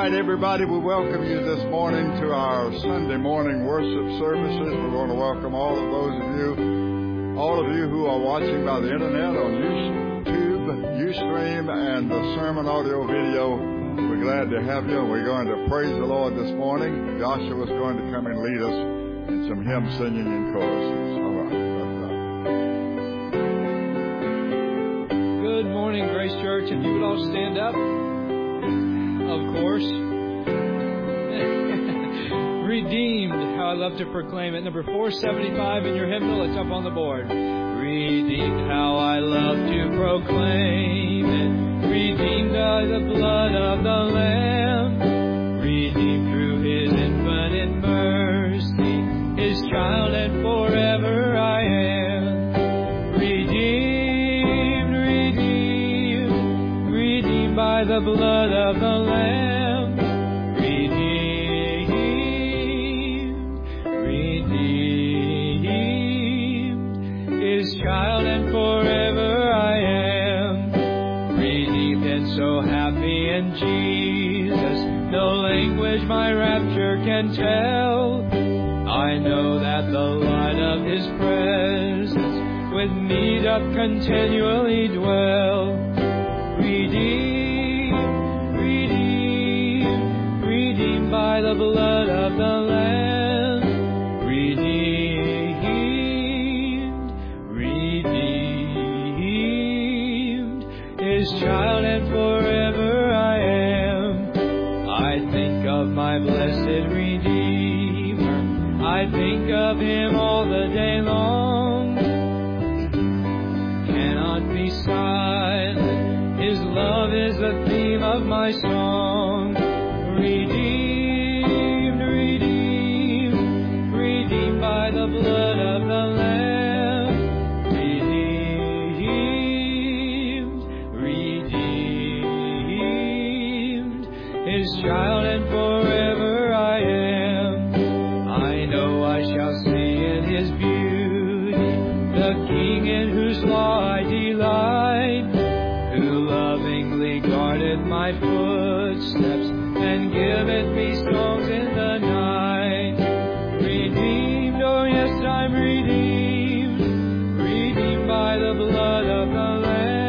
right, everybody, we welcome you this morning to our Sunday morning worship services. We want to welcome all of you who are watching by the internet on YouTube, Ustream, and the sermon audio video. We're glad to have you, and we're going to praise the Lord this morning. Joshua's going to come and lead us in some hymn singing and choruses. All right, Good morning, Grace Church. If you would all stand up, of course. Redeemed, how I love to proclaim it. Number 475 in your hymnal, it's up on the board. Redeemed, how I love to proclaim it. Redeemed by the blood of the Lamb. Redeemed through His infinite mercy. His child and forever I am. Redeemed, redeemed, redeemed by the blood of the Lamb. Child and forever I am, redeemed and so happy in Jesus. No language my rapture can tell. I know that the light of His presence with me doth continually dwell. Redeemed, redeemed, redeemed by the blood of the Lamb. Child and forever I am. I think of my blessed Redeemer. I think of Him all the day long. Cannot be silent. His love is the theme of my song. Redeemed, redeemed, redeemed by the blood of the Lamb. Child and forever I am. I know I shall see in His beauty the King in whose law I delight, who lovingly guardeth my footsteps and giveth me songs in the night. Redeemed, oh yes, I'm redeemed, redeemed by the blood of the Lamb.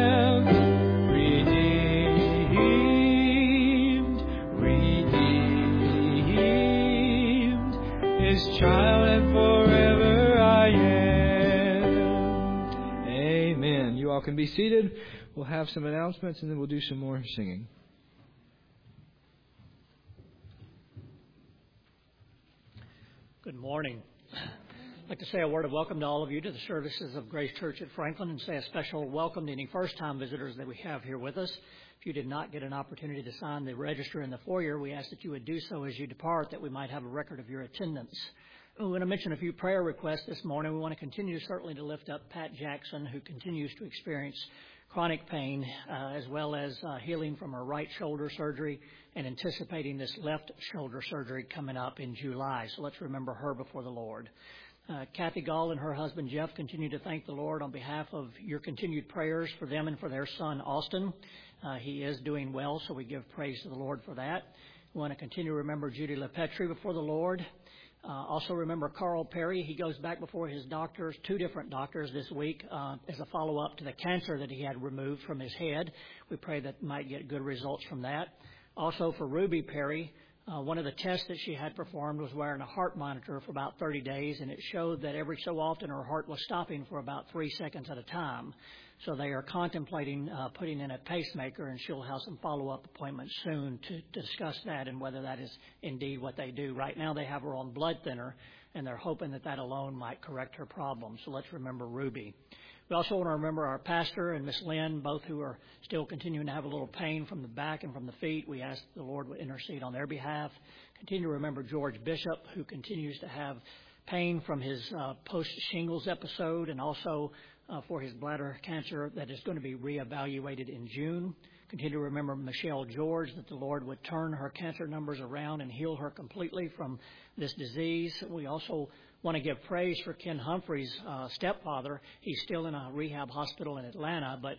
Child and forever I am. Amen. You all can be seated. We'll have some announcements and then we'll do some more singing. Good morning. I'd like to say a word of welcome to all of you to the services of Grace Church at Franklin, and say a special welcome to any first-time visitors that we have here with us. If you did not get an opportunity to sign the register in the foyer, we ask that you would do so as you depart, that we might have a record of your attendance. We want to mention a few prayer requests this morning. We want to continue certainly to lift up Pat Jackson, who continues to experience chronic pain, as well as healing from her right shoulder surgery and anticipating this left shoulder surgery coming up in July. So let's remember her before the Lord. Kathy Gall and her husband Jeff continue to thank the Lord on behalf of your continued prayers for them and for their son Austin. He is doing well, so we give praise to the Lord for that. We want to continue to remember Judy LePetri before the Lord. Also remember Carl Perry. He goes back before his doctors, 2 different doctors this week, as a follow-up to the cancer that he had removed from his head. We pray that might get good results from that. Also for Ruby Perry, one of the tests that she had performed was wearing a heart monitor for about 30 days, and it showed that every so often her heart was stopping for about 3 seconds at a time. So they are contemplating putting in a pacemaker, and she'll have some follow-up appointments soon to discuss that and whether that is indeed what they do. Right now they have her on blood thinner, and they're hoping that that alone might correct her problem. So let's remember Ruby. We also want to remember our pastor and Miss Lynn, both who are still continuing to have a little pain from the back and from the feet. We ask the Lord would intercede on their behalf. Continue to remember George Bishop, who continues to have pain from his post-shingles episode, and also for his bladder cancer that is going to be reevaluated in June. Continue to remember Michelle George, that the Lord would turn her cancer numbers around and heal her completely from this disease. We also want to give praise for Ken Humphrey's stepfather. He's still in a rehab hospital in Atlanta, but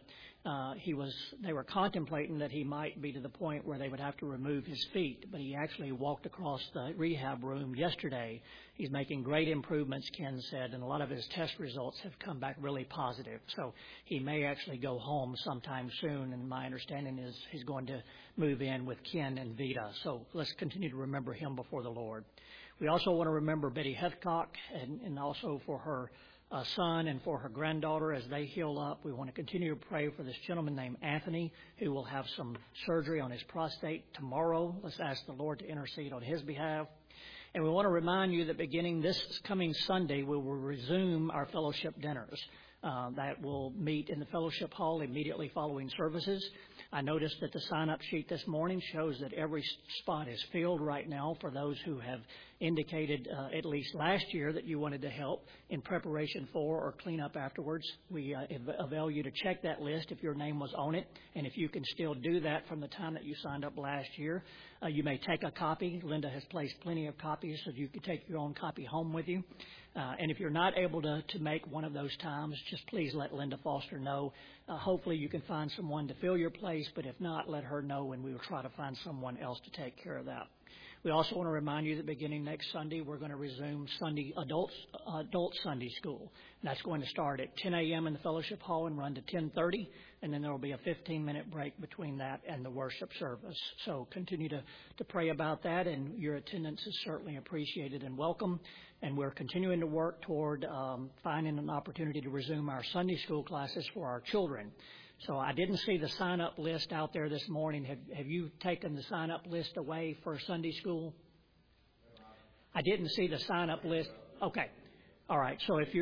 They were contemplating that he might be to the point where they would have to remove his feet, but he actually walked across the rehab room yesterday. He's making great improvements, Ken said, and a lot of his test results have come back really positive. So he may actually go home sometime soon, and my understanding is he's going to move in with Ken and Vita. So let's continue to remember him before the Lord. We also want to remember Betty Heathcock and also for her son and for her granddaughter as they heal up. We want to continue to pray for this gentleman named Anthony who will have some surgery on his prostate tomorrow. Let's ask the Lord to intercede on his behalf. And we want to remind you that beginning this coming Sunday, we will resume our fellowship dinners. That will meet in the fellowship hall immediately following services. I noticed that the sign-up sheet this morning shows that every spot is filled right now for those who have indicated at least last year that you wanted to help in preparation for or clean up afterwards. We avail you to check that list if your name was on it, and if you can still do that from the time that you signed up last year. You may take a copy. Linda has placed plenty of copies so you can take your own copy home with you. And if you're not able to make one of those times, just please let Linda Foster know. Hopefully you can find someone to fill your place, but if not, let her know and we will try to find someone else to take care of that. We also want to remind you that beginning next Sunday, we're going to resume adult Sunday school. And that's going to start at 10 a.m. in the fellowship hall and run to 10:30, and then there will be a 15-minute break between that and the worship service. So continue to pray about that, and your attendance is certainly appreciated and welcome. And we're continuing to work toward finding an opportunity to resume our Sunday school classes for our children. So I didn't see the sign-up list out there this morning. Have you taken the sign-up list away for Sunday school? I didn't see the sign-up list. Okay. All right. So if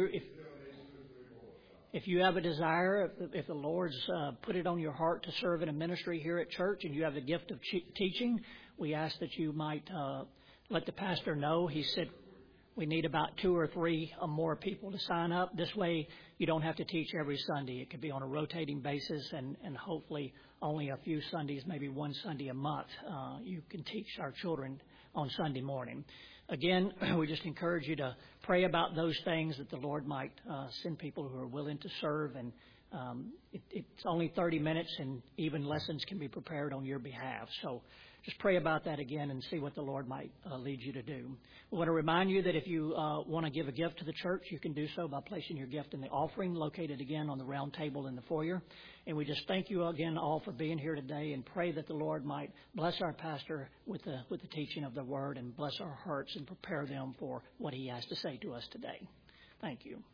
you have a desire, if the Lord's put it on your heart to serve in a ministry here at church and you have the gift of teaching, we ask that you might let the pastor know. He said we need about 2 or 3 or more people to sign up. This way you don't have to teach every Sunday. It could be on a rotating basis and hopefully only a few Sundays, maybe one Sunday a month. You can teach our children on Sunday morning. Again, we just encourage you to pray about those things that the Lord might send people who are willing to serve. And it's only 30 minutes and even lessons can be prepared on your behalf. So just pray about that again and see what the Lord might lead you to do. We want to remind you that if you want to give a gift to the church, you can do so by placing your gift in the offering located again on the round table in the foyer. And we just thank you again all for being here today and pray that the Lord might bless our pastor with the teaching of the word and bless our hearts and prepare them for what he has to say to us today. Thank you.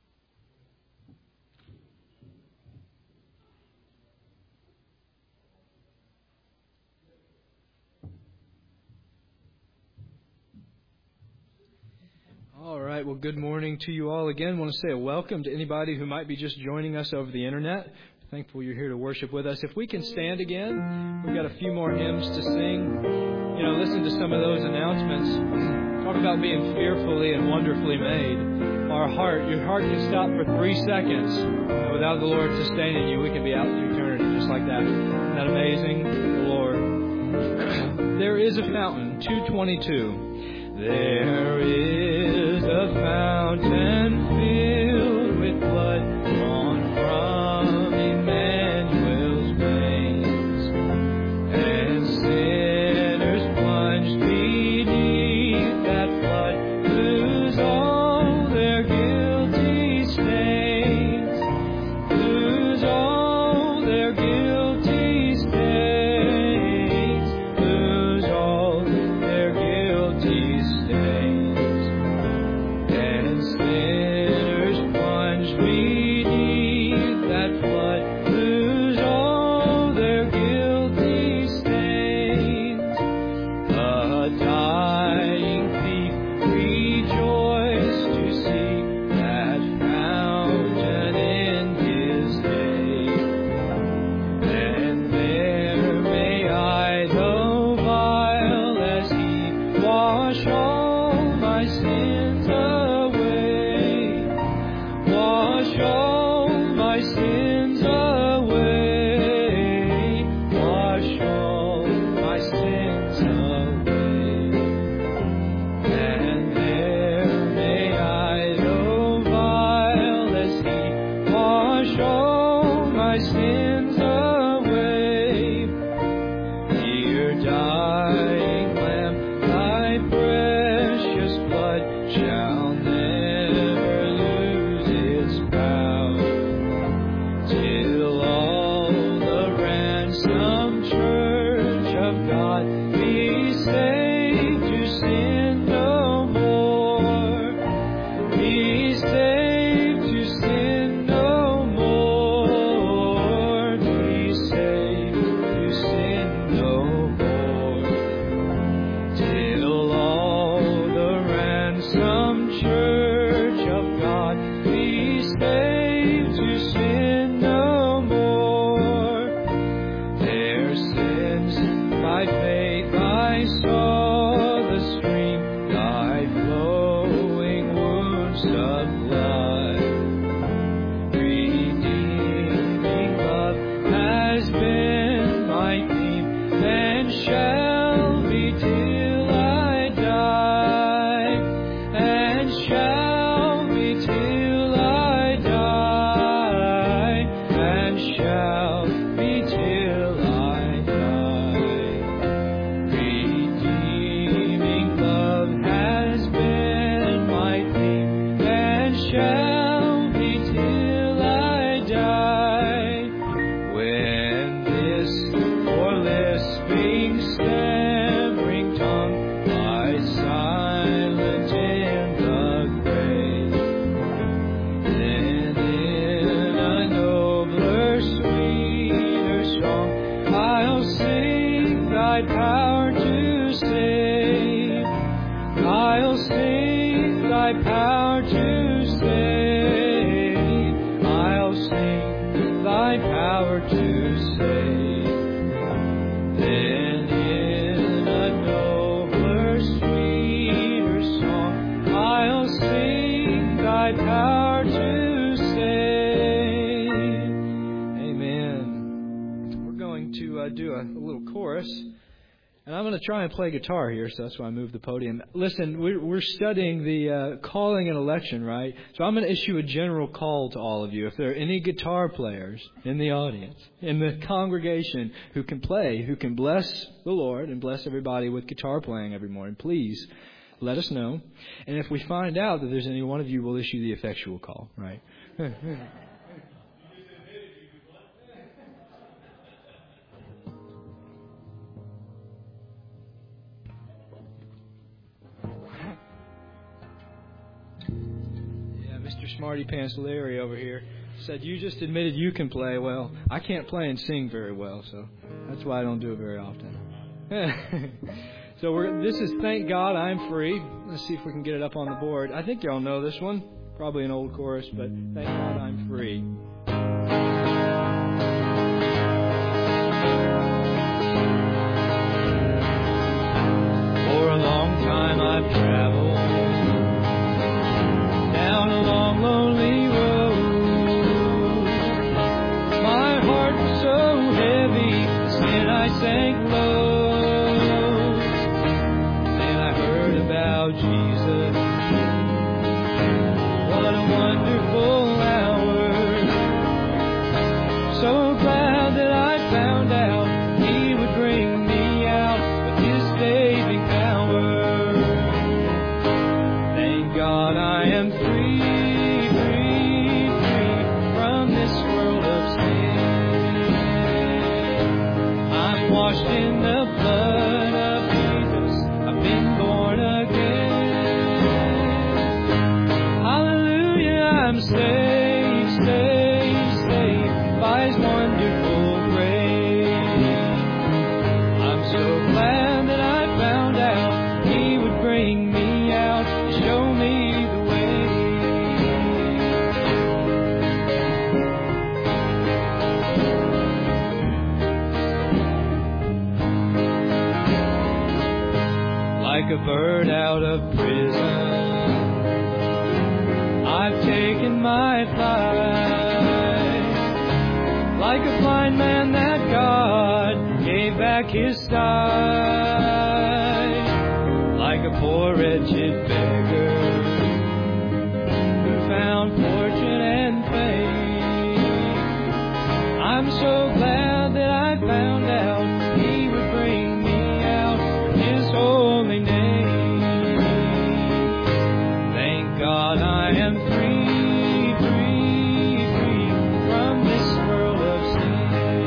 All right. Well, good morning to you all again. I want to say a welcome to anybody who might be just joining us over the internet. Thankful you're here to worship with us. If we can stand again, we've got a few more hymns to sing. Listen to some of those announcements. Talk about being fearfully and wonderfully made. Your heart can stop for 3 seconds. And without the Lord sustaining you, we can be out to eternity just like that. Isn't that amazing? The Lord. There is a fountain, 222. There is a fountain filled with blood drawn from Emmanuel's veins, and sinners plunged beneath that flood lose all their guilty stains, lose all their guilty stains, lose all their guilty stains. And sin I saw the stream, thy flowing wounds supply. Redeeming love has been my theme, and shall be till I die, and shall be till I die, and shall be till I die. Redeeming love has been my theme, and shall be till I die. When this poor lisping, stammering tongue lies silent in the grave, then in a nobler, sweeter song I'll sing thy power to save. I'll sing thy power to save. I'll sing thy power to save. Then in a nobler, sweeter song I'll sing thy power to save. Amen. We're going to do a little chorus. And I'm going to try and play guitar here, so that's why I moved the podium. Listen, we're studying the calling and election, right? So I'm going to issue a general call to all of you. If there are any guitar players in the audience, in the congregation, who can play, who can bless the Lord and bless everybody with guitar playing every morning, please let us know. And if we find out that there's any one of you, we'll issue the effectual call, right? Mr. Smarty Pants Larry over here said, you just admitted you can play. Well, I can't play and sing very well, so that's why I don't do it very often. So this is Thank God I'm Free. Let's see if we can get it up on the board. I think y'all know this one. Probably an old chorus, but Thank God I'm Free. For a long time I've traveled down a long, lonely road. My heart was so heavy, sin I sank low. Then I heard about Jesus. What a wonderful hour. So glad that I found out He would bring me out with His saving power. Thank God I am free, free, free from this world of sin. I'm washed in the blood of Jesus. I've been born again. Hallelujah, I'm saved, saved, saved by His wonderful grace. I'm so glad that I found out He would bring me out to show me the way. Like a bird out of prison, I've taken my flight. Like a blind man that God gave back his sight. Like a poor wretched beggar who found fortune and fame. I'm so glad that I found out He would bring me out with His holy name. Thank God I am free, free, free from this world of sin.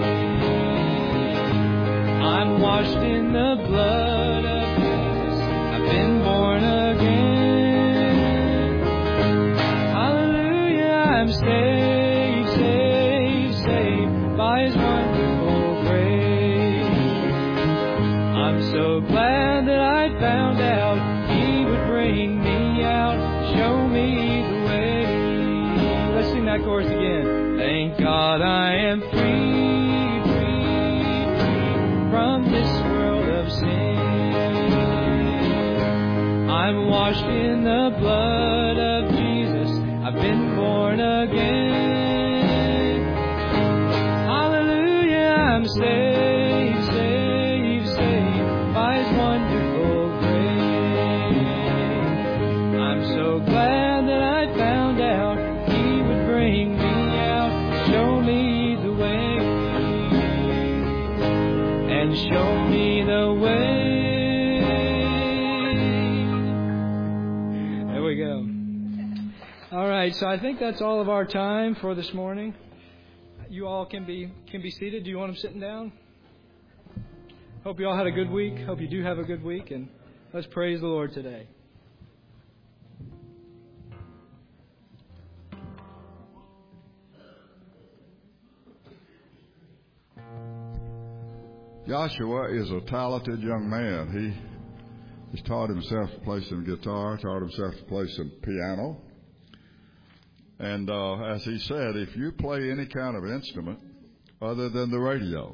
I'm washed in the blood of Jesus. I've been born again. Hallelujah, I'm saved, saved, saved by His wonderful grace. I'm so glad that I found out He would bring me out, show me the way. Let's sing that chorus again. Thank God I am free, free, free from this world of sin. I'm washed in the blood of Jesus. I've been born again. Hallelujah, I'm saved, saved, saved by His wonderful grace. I'm so glad that I found out He would bring me out, show me the way, and show me the way. All right, so I think that's all of our time for this morning. You all can be seated. Do you want them sitting down? Hope you all had a good week. Hope you do have a good week, and let's praise the Lord today. Joshua is a talented young man. He's taught himself to play some guitar, taught himself to play some piano. And as he said, if you play any kind of instrument other than the radio,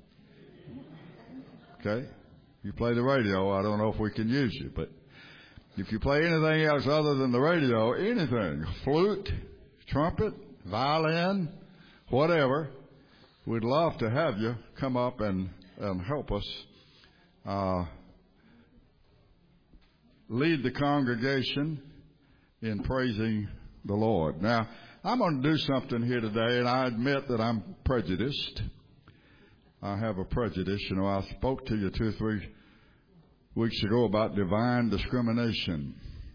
okay? You play the radio, I don't know if we can use you, but if you play anything else other than the radio, anything, flute, trumpet, violin, whatever, we'd love to have you come up and help us lead the congregation in praising the Lord. Now, I'm going to do something here today, and I admit that I'm prejudiced. I have a prejudice. You know, I spoke to you 2 or 3 weeks ago about divine discrimination.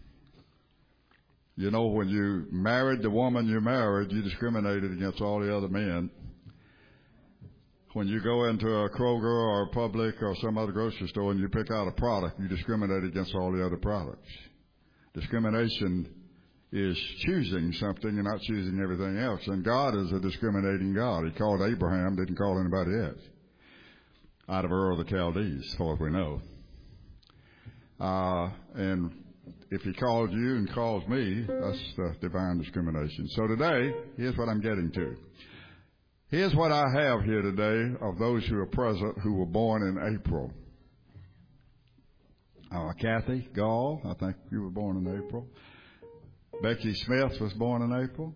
You know, when you married the woman you married, you discriminated against all the other men. When you go into a Kroger or a Publix or some other grocery store and you pick out a product, you discriminate against all the other products. Discrimination is choosing something and not choosing everything else. And God is a discriminating God. He called Abraham, didn't call anybody else. Out of Ur of the Chaldees, as far as we know. And if He called you and calls me, that's divine discrimination. So today, here's what I'm getting to. Here's what I have here today of those who are present who were born in April. Kathy Gall, I think you were born in April. Becky Smith was born in April.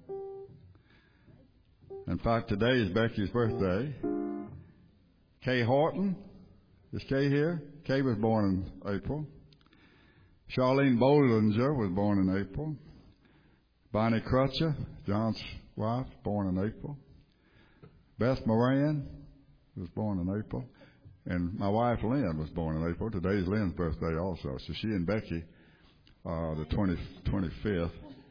In fact, today is Becky's birthday. Kay Horton, is Kay here? Kay was born in April. Charlene Bollinger was born in April. Bonnie Crutcher, John's wife, born in April. Beth Moran was born in April. And my wife Lynn was born in April. Today's Lynn's birthday also. So she and Becky the 25th.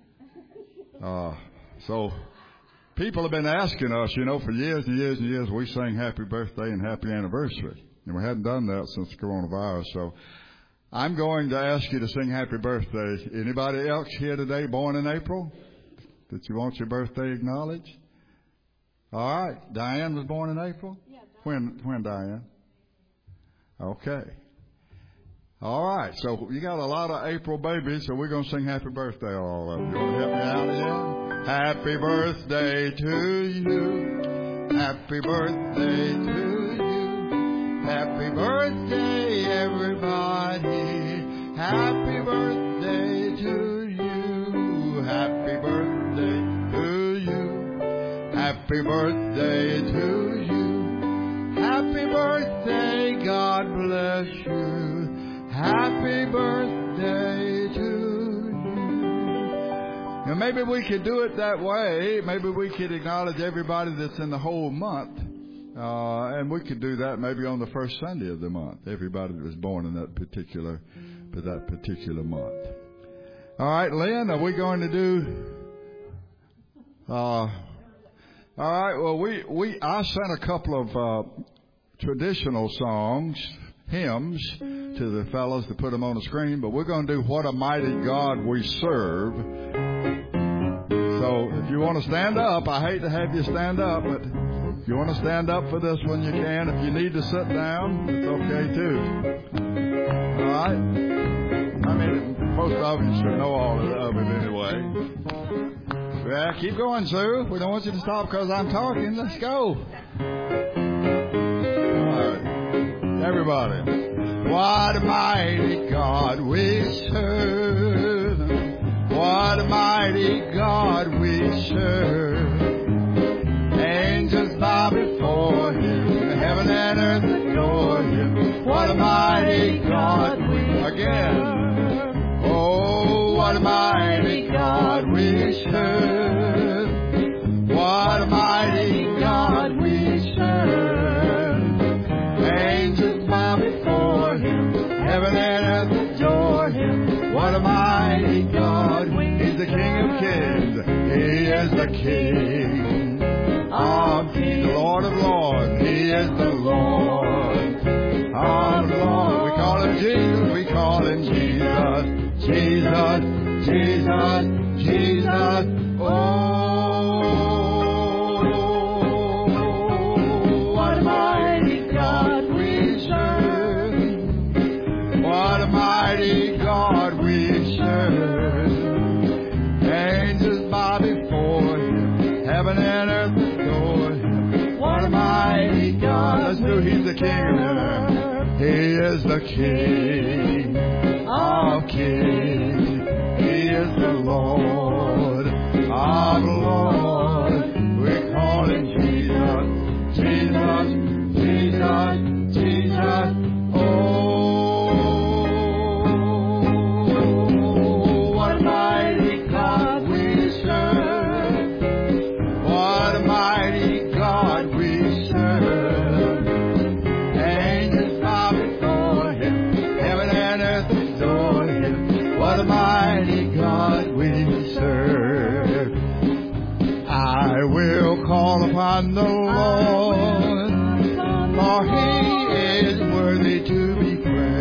So people have been asking us, you know, for years and years and years, we sing happy birthday and happy anniversary. And we hadn't done that since the coronavirus. So I'm going to ask you to sing happy birthday. Anybody else here today born in April that you want your birthday acknowledged? All right. Diane was born in April? Yeah. When Diane? Okay. All right. So you got a lot of April babies, so we're going to sing happy birthday to all of them. You want to help me out again? Happy birthday to you. Happy birthday to you. Happy birthday, everybody. Happy birthday to you. Happy birthday to you. Happy birthday to you. Happy birthday, God bless you. Happy birthday to you. Now maybe we could do it that way. Maybe we could acknowledge everybody that's in the whole month. And we could do that maybe on the first Sunday of the month. Everybody that was born in that particular month. All right, Lynn, are we going to do... all right, well, I sent a couple of traditional songs, hymns, to the fellows to put them on the screen, but we're going to do What a Mighty God We Serve. So if you want to stand up, I hate to have you stand up, but if you want to stand up for this one, you can. If you need to sit down, it's okay too. All right? I mean, most of you should know all of it anyway. Yeah, keep going, Sue. We don't want you to stop because I'm talking. Let's go. All right. Everybody. What a mighty God we serve. God we serve. Angels bow before Him. Heaven and earth adore Him. What a mighty God we again. Oh, what a mighty God we serve. What a mighty God we serve. Angels bow before Him. Heaven and earth adore Him. What a mighty God. He's the King of kings. He is the King of kings. The Lord of lords. He is the Lord of lords. We call Him Jesus. We call Him Jesus. Jesus. Jesus. Jesus. Oh. Mighty God we serve. Angels bow before Him. Heaven and earth adore Him. What a mighty God. Let's do He's the King of earth. He is the King of kings. He is the Lord of lords. We call Him Jesus. Jesus. Jesus. Jesus. Upon the Lord, for He is worthy to be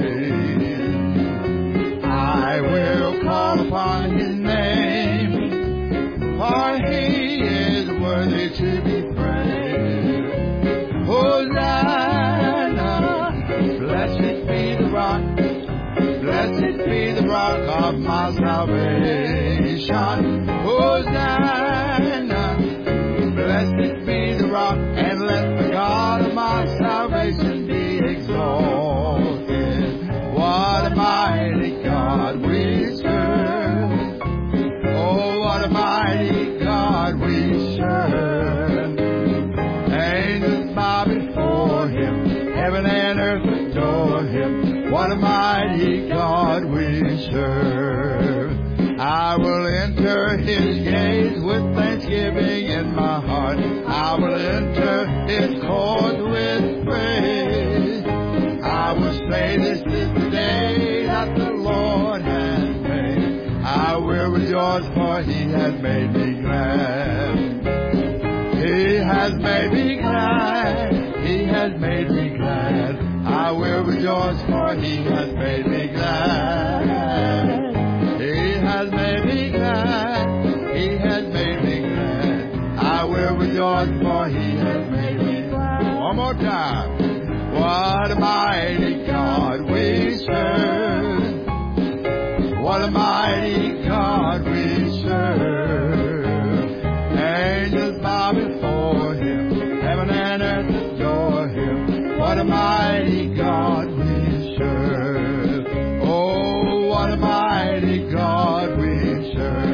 praised. I will call upon His name, for He is worthy to be praised. Hosanna, blessed be the rock, blessed be the rock of my salvation. Hosanna, blessed be the rock, and let the God of my salvation be exalted. What a mighty God we serve. Oh, what a mighty God we serve. Angels bow before Him. Heaven and earth adore Him. What a mighty God we serve. I will enter His gates with thanksgiving in my heart. I will enter His courts with praise. I will say, this is the day that the Lord has made. I will rejoice, for He has made me glad. He has made me glad. He has made me glad. I will rejoice, for He has made me glad. He has made me glad. He has made me glad. I will rejoice, for He has made me glad. One more time. What a mighty God we serve. What a mighty God we serve. Angels bow before Him. Heaven and earth adore Him. What a mighty God we serve. Oh, what a mighty God we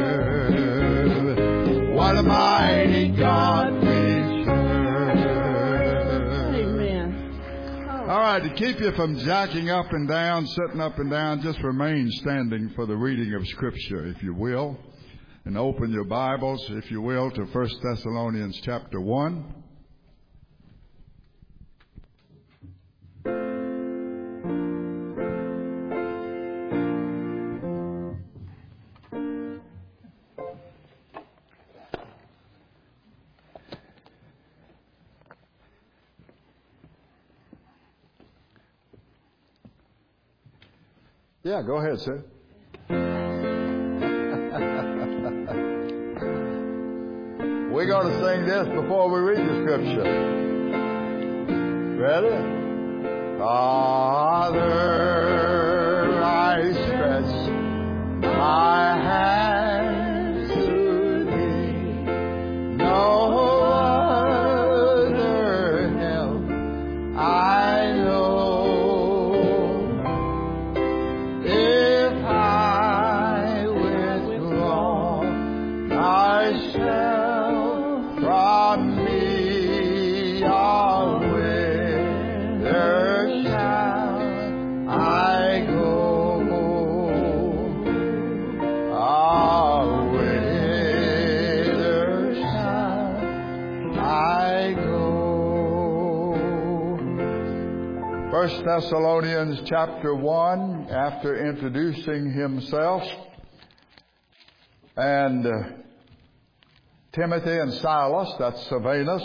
serve. What a mighty God we serve. Amen. All right, to keep you from jacking up and down, sitting up and down, just remain standing for the reading of Scripture, if you will. And open your Bibles, if you will, to 1 Thessalonians chapter 1. Yeah, go ahead, sir. We're going to sing this before we read the Scripture. Ready? Father, I stretch my hands to Thee. No other help I know. If I withdraw, I 1 Thessalonians chapter 1, after introducing himself and Timothy and Silas, that's Silvanus,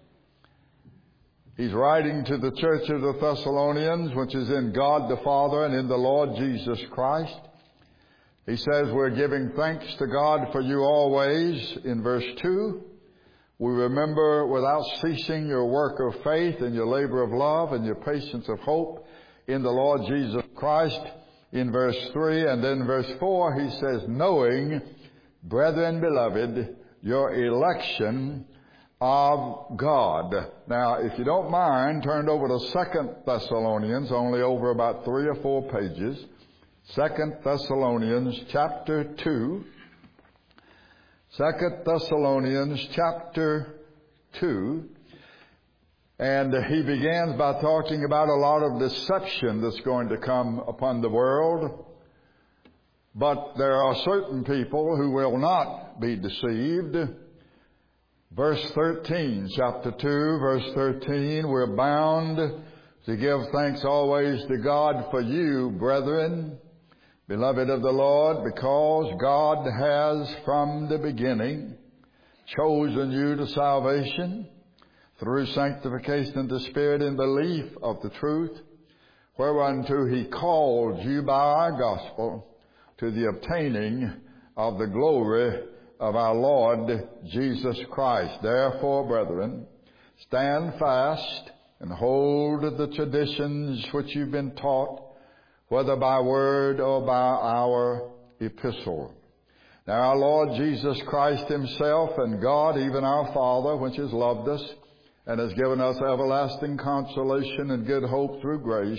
he's writing to the church of the Thessalonians, which is in God the Father and in the Lord Jesus Christ. He says, we're giving thanks to God for you always, in verse 2. We remember without ceasing your work of faith and your labor of love and your patience of hope in the Lord Jesus Christ, in verse 3. And then verse 4, he says, knowing, brethren beloved, your election of God. Now, if you don't mind, turn over to 2 Thessalonians, only over about 3 or 4 pages. 2 Thessalonians chapter 2. 2 Thessalonians chapter 2. And he begins by talking about a lot of deception that's going to come upon the world. But there are certain people who will not be deceived. Verse 13, chapter 2, verse 13, we're bound to give thanks always to God for you, brethren, beloved of the Lord, because God has from the beginning chosen you to salvation through sanctification of the Spirit and belief of the truth, whereunto he called you by our gospel to the obtaining of the glory of our Lord Jesus Christ. Therefore, brethren, stand fast and hold the traditions which you've been taught, whether by word or by our epistle. Now our Lord Jesus Christ himself and God, even our Father, which has loved us and has given us everlasting consolation and good hope through grace,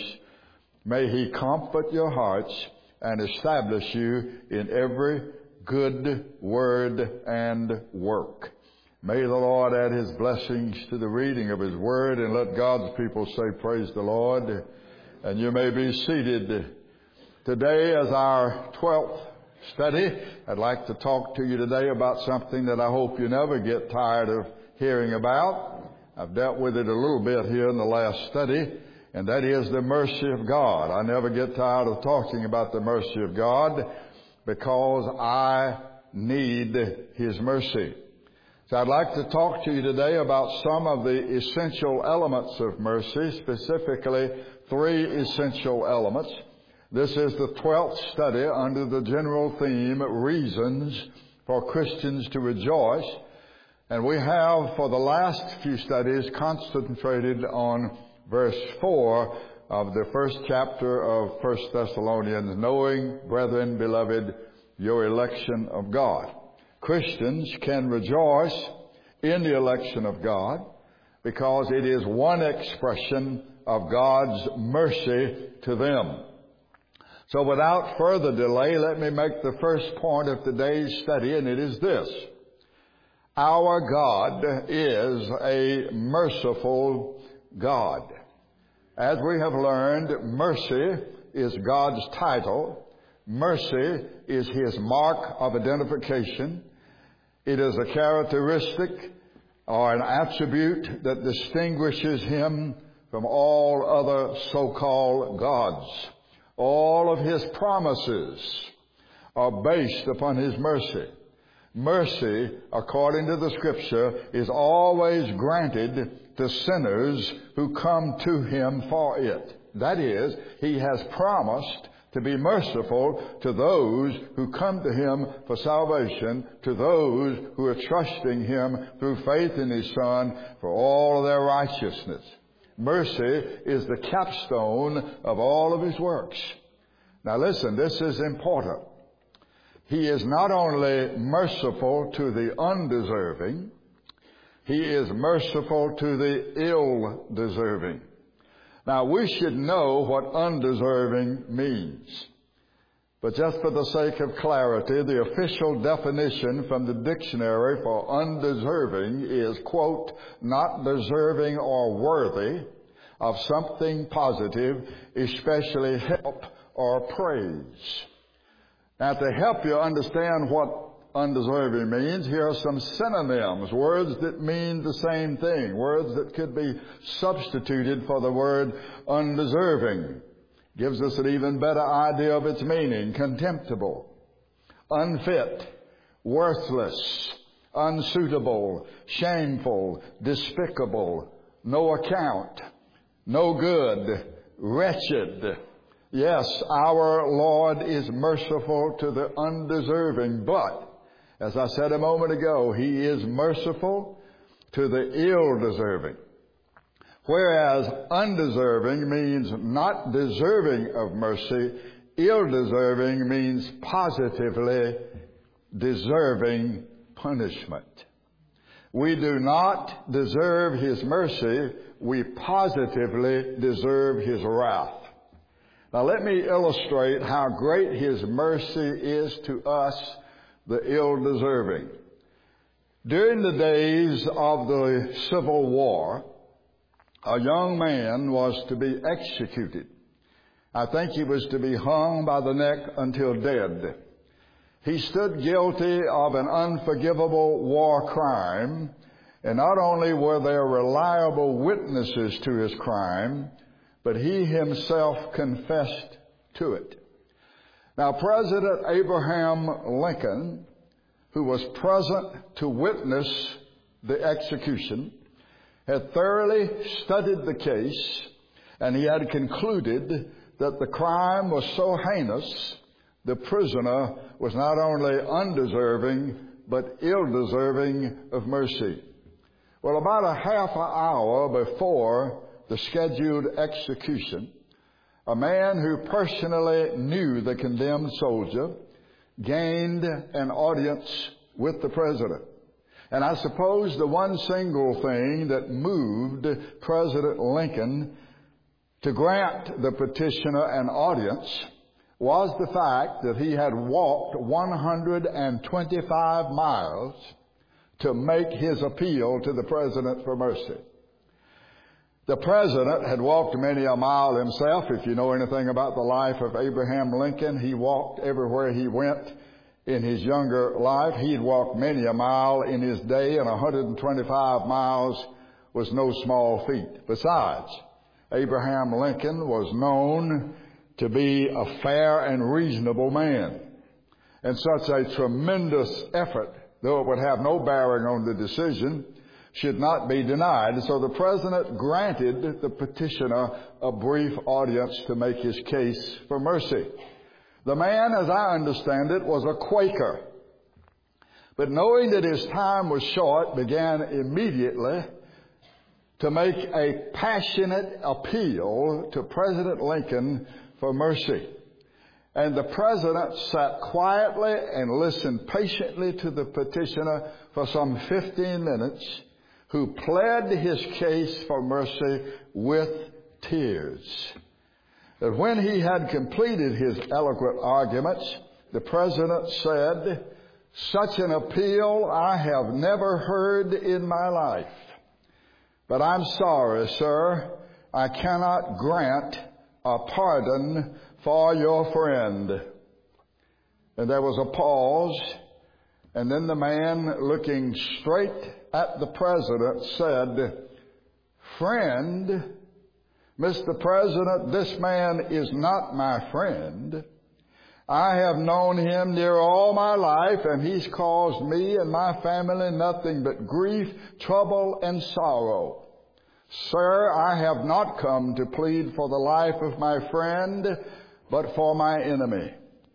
may he comfort your hearts and establish you in every good word and work. May the Lord add his blessings to the reading of his word, and let God's people say, praise the Lord. And you may be seated. Today, as our 12th study, I'd like to talk to you today about something that I hope you never get tired of hearing about. I've dealt with it a little bit here in the last study, and that is the mercy of God. I never get tired of talking about the mercy of God because I need his mercy. So I'd like to talk to you today about some of the essential elements of mercy, specifically 3 essential elements. This is the 12th study under the general theme, Reasons for Christians to Rejoice. And we have, for the last few studies, concentrated on verse 4 of the first chapter of 1 Thessalonians, knowing, brethren, beloved, your election of God. Christians can rejoice in the election of God because it is one expression of God's mercy to them. So without further delay, let me make the first point of today's study, and it is this. Our God is a merciful God. As we have learned, mercy is God's title. Mercy is his mark of identification. It is a characteristic or an attribute that distinguishes him from all other so-called gods. All of his promises are based upon his mercy. Mercy, according to the Scripture, is always granted to sinners who come to him for it. That is, he has promised to be merciful to those who come to him for salvation, to those who are trusting him through faith in his Son for all of their righteousness. Mercy is the capstone of all of his works. Now listen, this is important. He is not only merciful to the undeserving, he is merciful to the ill-deserving. Now, we should know what undeserving means. But just for the sake of clarity, the official definition from the dictionary for undeserving is, quote, not deserving or worthy of something positive, especially help or praise. Now, to help you understand what undeserving means. Here are some synonyms, words that mean the same thing, words that could be substituted for the word undeserving. Gives us an even better idea of its meaning. Contemptible, unfit, worthless, unsuitable, shameful, despicable, no account, no good, wretched. Yes, our Lord is merciful to the undeserving, but, as I said a moment ago, He is merciful to the ill-deserving. Whereas undeserving means not deserving of mercy, ill-deserving means positively deserving punishment. We do not deserve His mercy, we positively deserve His wrath. Now let me illustrate how great His mercy is to us, the ill-deserving. During the days of the Civil War, a young man was to be executed. I think he was to be hung by the neck until dead. He stood guilty of an unforgivable war crime, and not only were there reliable witnesses to his crime, but he himself confessed to it. Now, President Abraham Lincoln, who was present to witness the execution, had thoroughly studied the case, and he had concluded that the crime was so heinous, the prisoner was not only undeserving, but ill-deserving of mercy. Well, about a half an hour before the scheduled execution, a man who personally knew the condemned soldier gained an audience with the president. And I suppose the one single thing that moved President Lincoln to grant the petitioner an audience was the fact that he had walked 125 miles to make his appeal to the president for mercy. The president had walked many a mile himself. If you know anything about the life of Abraham Lincoln, he walked everywhere he went. In his younger life, he had walked many a mile in his day, and 125 miles was no small feat. Besides, Abraham Lincoln was known to be a fair and reasonable man. And such a tremendous effort, though it would have no bearing on the decision, should not be denied. So the president granted the petitioner a brief audience to make his case for mercy. The man, as I understand it, was a Quaker. But knowing that his time was short, began immediately to make a passionate appeal to President Lincoln for mercy. And the president sat quietly and listened patiently to the petitioner for some 15 minutes, who pled his case for mercy with tears. But when he had completed his eloquent arguments, the president said, "Such an appeal I have never heard in my life. But I'm sorry, sir, I cannot grant a pardon for your friend." And there was a pause, and then the man, looking straight at the president, said, "Friend, Mr. President, this man is not my friend. I have known him near all my life, and he's caused me and my family nothing but grief, trouble, and sorrow. Sir, I have not come to plead for the life of my friend, but for my enemy."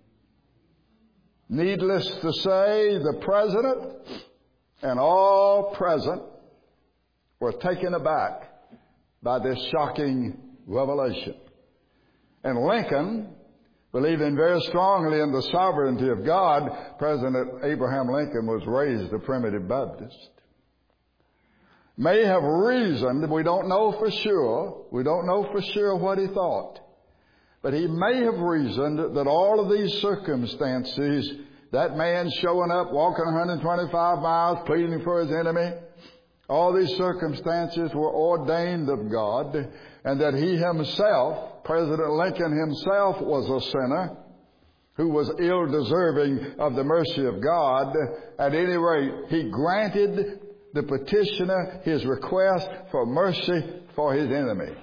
Needless to say, the president and all present were taken aback by this shocking revelation. And Lincoln, believing very strongly in the sovereignty of God, President Abraham Lincoln was raised a primitive Baptist, may have reasoned, we don't know for sure what he thought, but he may have reasoned that all of these circumstances, that man showing up, walking 125 miles, pleading for his enemy, all these circumstances were ordained of God, and that he himself, President Lincoln himself, was a sinner who was ill-deserving of the mercy of God. At any rate, He granted the petitioner his request for mercy for his enemy.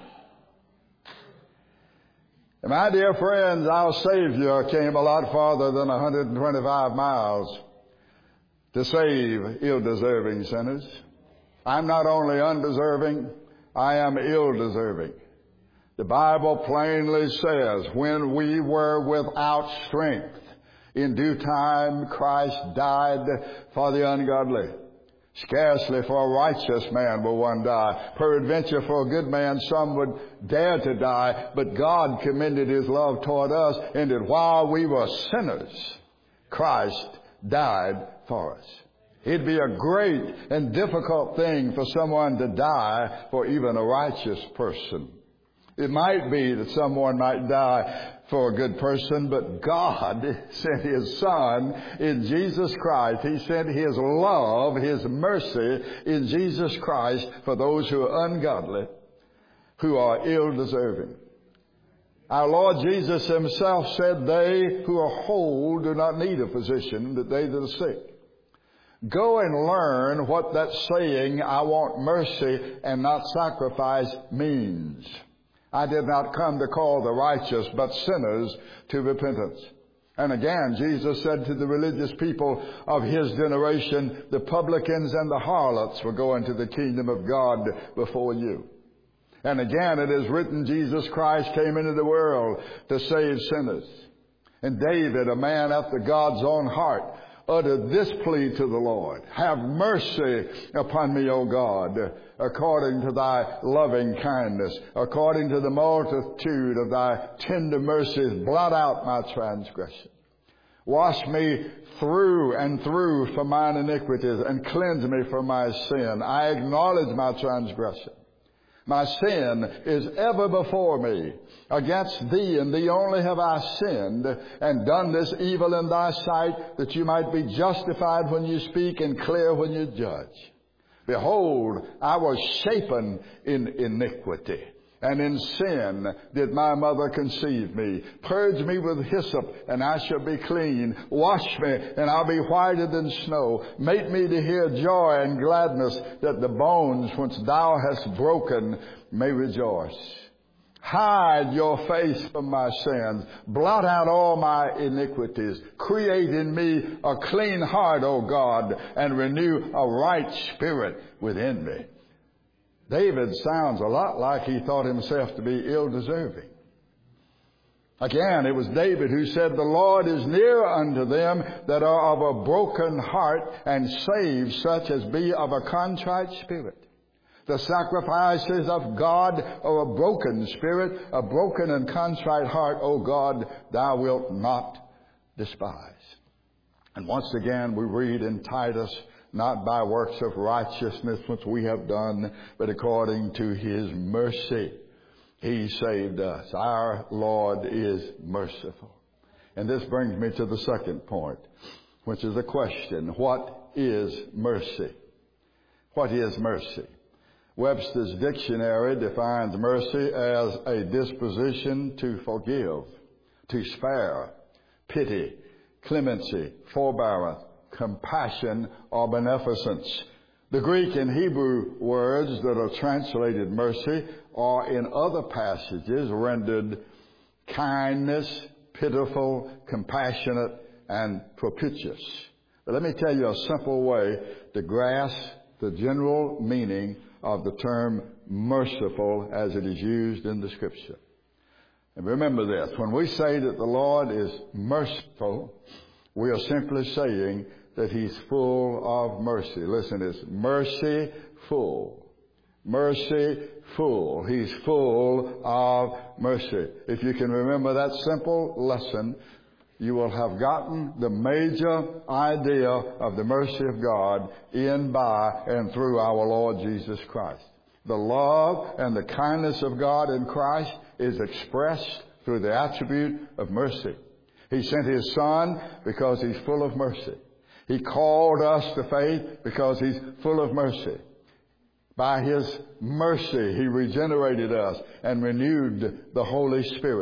And my dear friends, our Savior came a lot farther than 125 miles to save ill-deserving sinners. I'm not only undeserving, I am ill-deserving. The Bible plainly says, when we were without strength, in due time Christ died for the ungodly. Scarcely for a righteous man will one die. Peradventure for a good man some would dare to die. But God commended His love toward us, in that while we were sinners, Christ died for us. It'd be a great and difficult thing for someone to die for even a righteous person. It might be that someone might die for a good person, but God sent His Son in Jesus Christ. He sent His love, His mercy in Jesus Christ for those who are ungodly, who are ill-deserving. Our Lord Jesus Himself said, they who are whole do not need a physician, but they that are sick. Go and learn what that saying, I want mercy and not sacrifice, means. I did not come to call the righteous, but sinners to repentance. And again, Jesus said to the religious people of His generation, the publicans and the harlots will go into the kingdom of God before you. And again, it is written, Jesus Christ came into the world to save sinners. And David, a man after God's own heart, uttered this plea to the Lord, have mercy upon me, O God, according to thy loving kindness, according to the multitude of thy tender mercies, blot out my transgression. Wash me through and through from mine iniquities, and cleanse me from my sin. I acknowledge my transgression. My sin is ever before me. Against thee and thee only have I sinned, and done this evil in thy sight, that you might be justified when you speak and clear when you judge. Behold, I was shapen in iniquity, and in sin did my mother conceive me. Purge me with hyssop, and I shall be clean. Wash me, and I'll be whiter than snow. Make me to hear joy and gladness, that the bones which thou hast broken may rejoice. Hide your face from my sins. Blot out all my iniquities. Create in me a clean heart, O God, and renew a right spirit within me. David sounds a lot like he thought himself to be ill-deserving. Again, it was David who said, the Lord is near unto them that are of a broken heart, and save such as be of a contrite spirit. The sacrifices of God are a broken spirit, a broken and contrite heart, O God, thou wilt not despise. And once again we read in Titus, not by works of righteousness which we have done, but according to His mercy He saved us. Our Lord is merciful. And this brings me to the second point, which is a question. What is mercy? What is mercy? Webster's dictionary defines mercy as a disposition to forgive, to spare, pity, clemency, forbearance, compassion, or beneficence. The Greek and Hebrew words that are translated mercy are in other passages rendered kindness, pitiful, compassionate, and propitious. But let me tell you a simple way to grasp the general meaning of the term merciful as it is used in the Scripture. And remember this, when we say that the Lord is merciful, we are simply saying that He's full of mercy. Listen, it's merciful. Merciful. He's full of mercy. If you can remember that simple lesson, you will have gotten the major idea of the mercy of God in, by, and through our Lord Jesus Christ. The love and the kindness of God in Christ is expressed through the attribute of mercy. He sent His Son because He's full of mercy. He called us to faith because He's full of mercy. By His mercy, He regenerated us and renewed the Holy Spirit.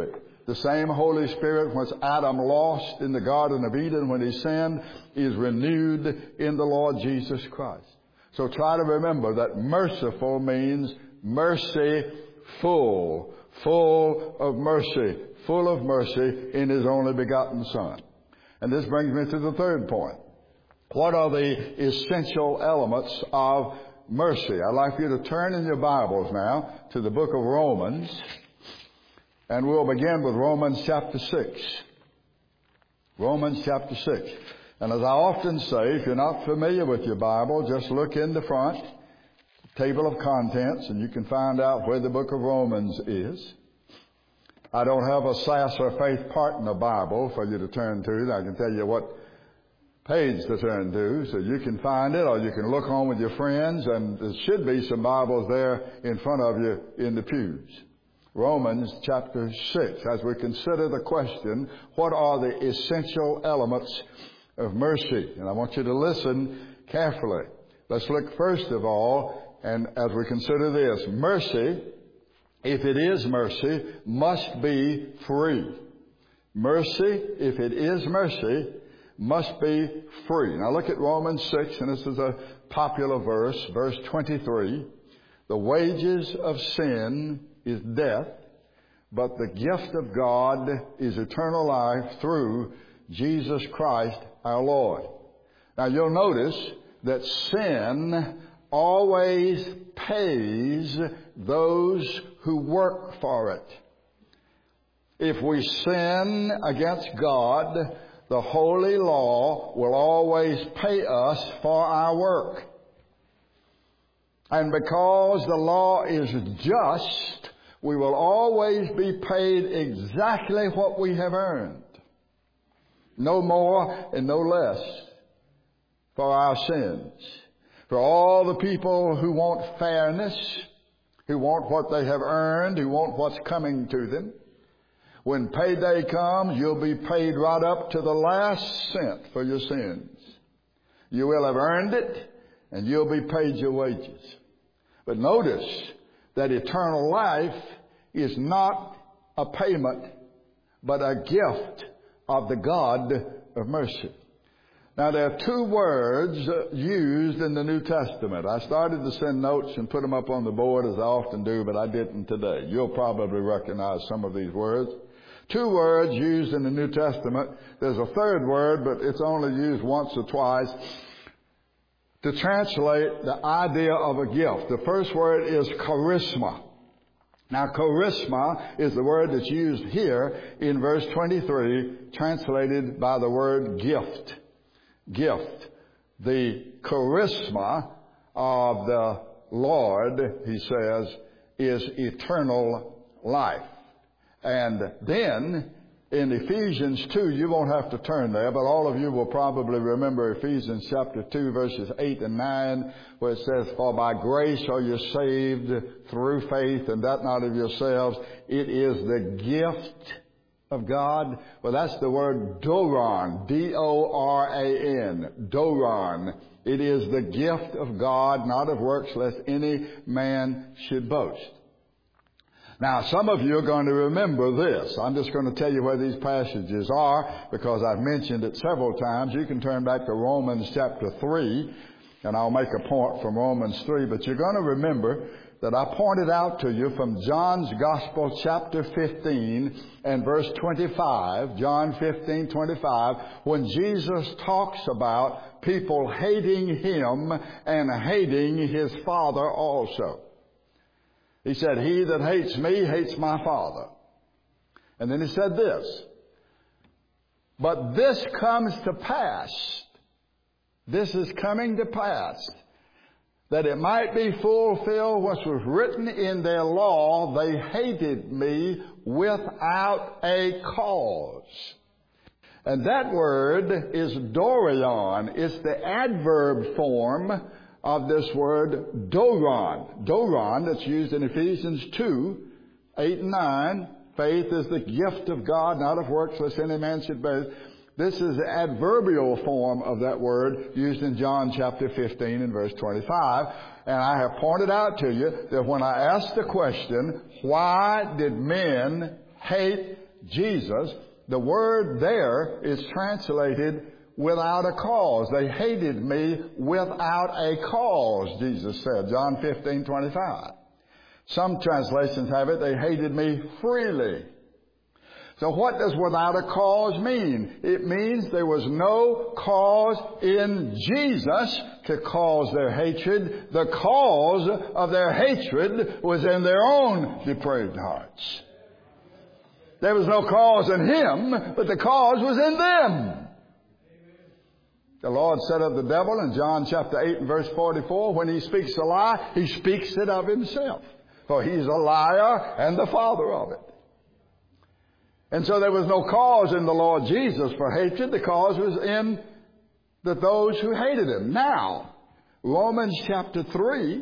The same Holy Spirit which Adam lost in the Garden of Eden when he sinned is renewed in the Lord Jesus Christ. So try to remember that merciful means mercy-full, full of mercy in His only begotten Son. And this brings me to the third point. What are the essential elements of mercy? I'd like you to turn in your Bibles now to the book of Romans, and we'll begin with Romans chapter 6. Romans chapter 6. And as I often say, if you're not familiar with your Bible, just look in the front, table of contents, and you can find out where the book of Romans is. I don't have a SAS or Faith Partner Bible for you to turn to. I can tell you what page to turn to, so you can find it, or you can look on with your friends, and there should be some Bibles there in front of you in the pews. Romans chapter 6, as we consider the question, what are the essential elements of mercy? And I want you to listen carefully. Let's look first of all, and as we consider this, mercy, if it is mercy, must be free. Mercy, if it is mercy, must be free. Now look at Romans 6, and this is a popular verse, verse 23. The wages of sin is death, but the gift of God is eternal life through Jesus Christ our Lord. Now you'll notice that sin always pays those who work for it. If we sin against God, the holy law will always pay us for our work. And because the law is just, we will always be paid exactly what we have earned. No more and no less for our sins. For all the people who want fairness, who want what they have earned, who want what's coming to them, when payday comes, you'll be paid right up to the last cent for your sins. You will have earned it, and you'll be paid your wages. But notice that eternal life is not a payment, but a gift of the God of mercy. Now, there are two words used in the New Testament. I started to send notes and put them up on the board as I often do, but I didn't today. You'll probably recognize some of these words. Two words used in the New Testament. There's a third word, but it's only used once or twice to translate the idea of a gift. The first word is charisma. Now, charisma is the word that's used here in verse 23, translated by the word gift. Gift. The charisma of the Lord, he says, is eternal life. And then, in Ephesians 2, you won't have to turn there, but all of you will probably remember Ephesians chapter 2, verses 8 and 9, where it says, "For by grace are you saved through faith, and that not of yourselves. It is the gift of God." Well, that's the word doron, D-O-R-A-N, doron. It is the gift of God, not of works, lest any man should boast. Now, some of you are going to remember this. I'm just going to tell you where these passages are because I've mentioned it several times. You can turn back to Romans chapter 3, and I'll make a point from Romans 3. But you're going to remember that I pointed out to you from John's Gospel chapter 15 and verse 25, John 15:25, when Jesus talks about people hating Him and hating His Father also. He said, "He that hates me hates my Father." And then he said this, "But this comes to pass," this is coming to pass, "that it might be fulfilled which was written in their law, they hated me without a cause." And that word is dorion. It's the adverb form of this word doron. Doron, that's used in Ephesians 2, 8 and 9. Faith is the gift of God, not of works, lest any man should boast. This is the adverbial form of that word used in John chapter 15 and verse 25. And I have pointed out to you that when I asked the question, why did men hate Jesus, the word there is translated without a cause. They hated me without a cause, Jesus said, John 15:25. Some translations have it, they hated me freely. So what does without a cause mean? It means there was no cause in Jesus to cause their hatred. The cause of their hatred was in their own depraved hearts. There was no cause in Him, but the cause was in them. The Lord said of the devil in John chapter 8 and verse 44, when he speaks a lie, he speaks it of himself. For he's a liar and the father of it. And so there was no cause in the Lord Jesus for hatred. The cause was in those who hated Him. Now, Romans chapter 3,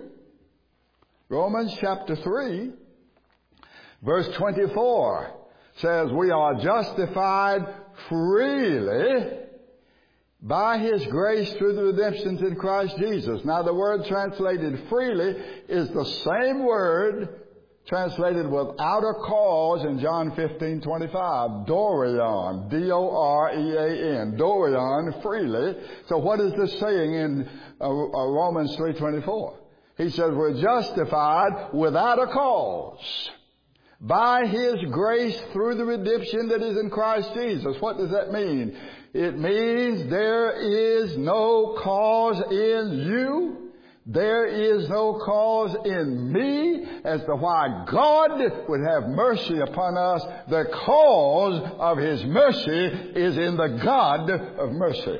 verse 24 says, we are justified freely by His grace through the redemption in Christ Jesus. Now the word translated freely is the same word translated without a cause in John 15:25. Dorian, D-O-R-E-A-N. Dorian, freely. So what is this saying in Romans 3:24? He says we're justified without a cause by His grace through the redemption that is in Christ Jesus. What does that mean? It means there is no cause in you. There is no cause in me as to why God would have mercy upon us. The cause of His mercy is in the God of mercy.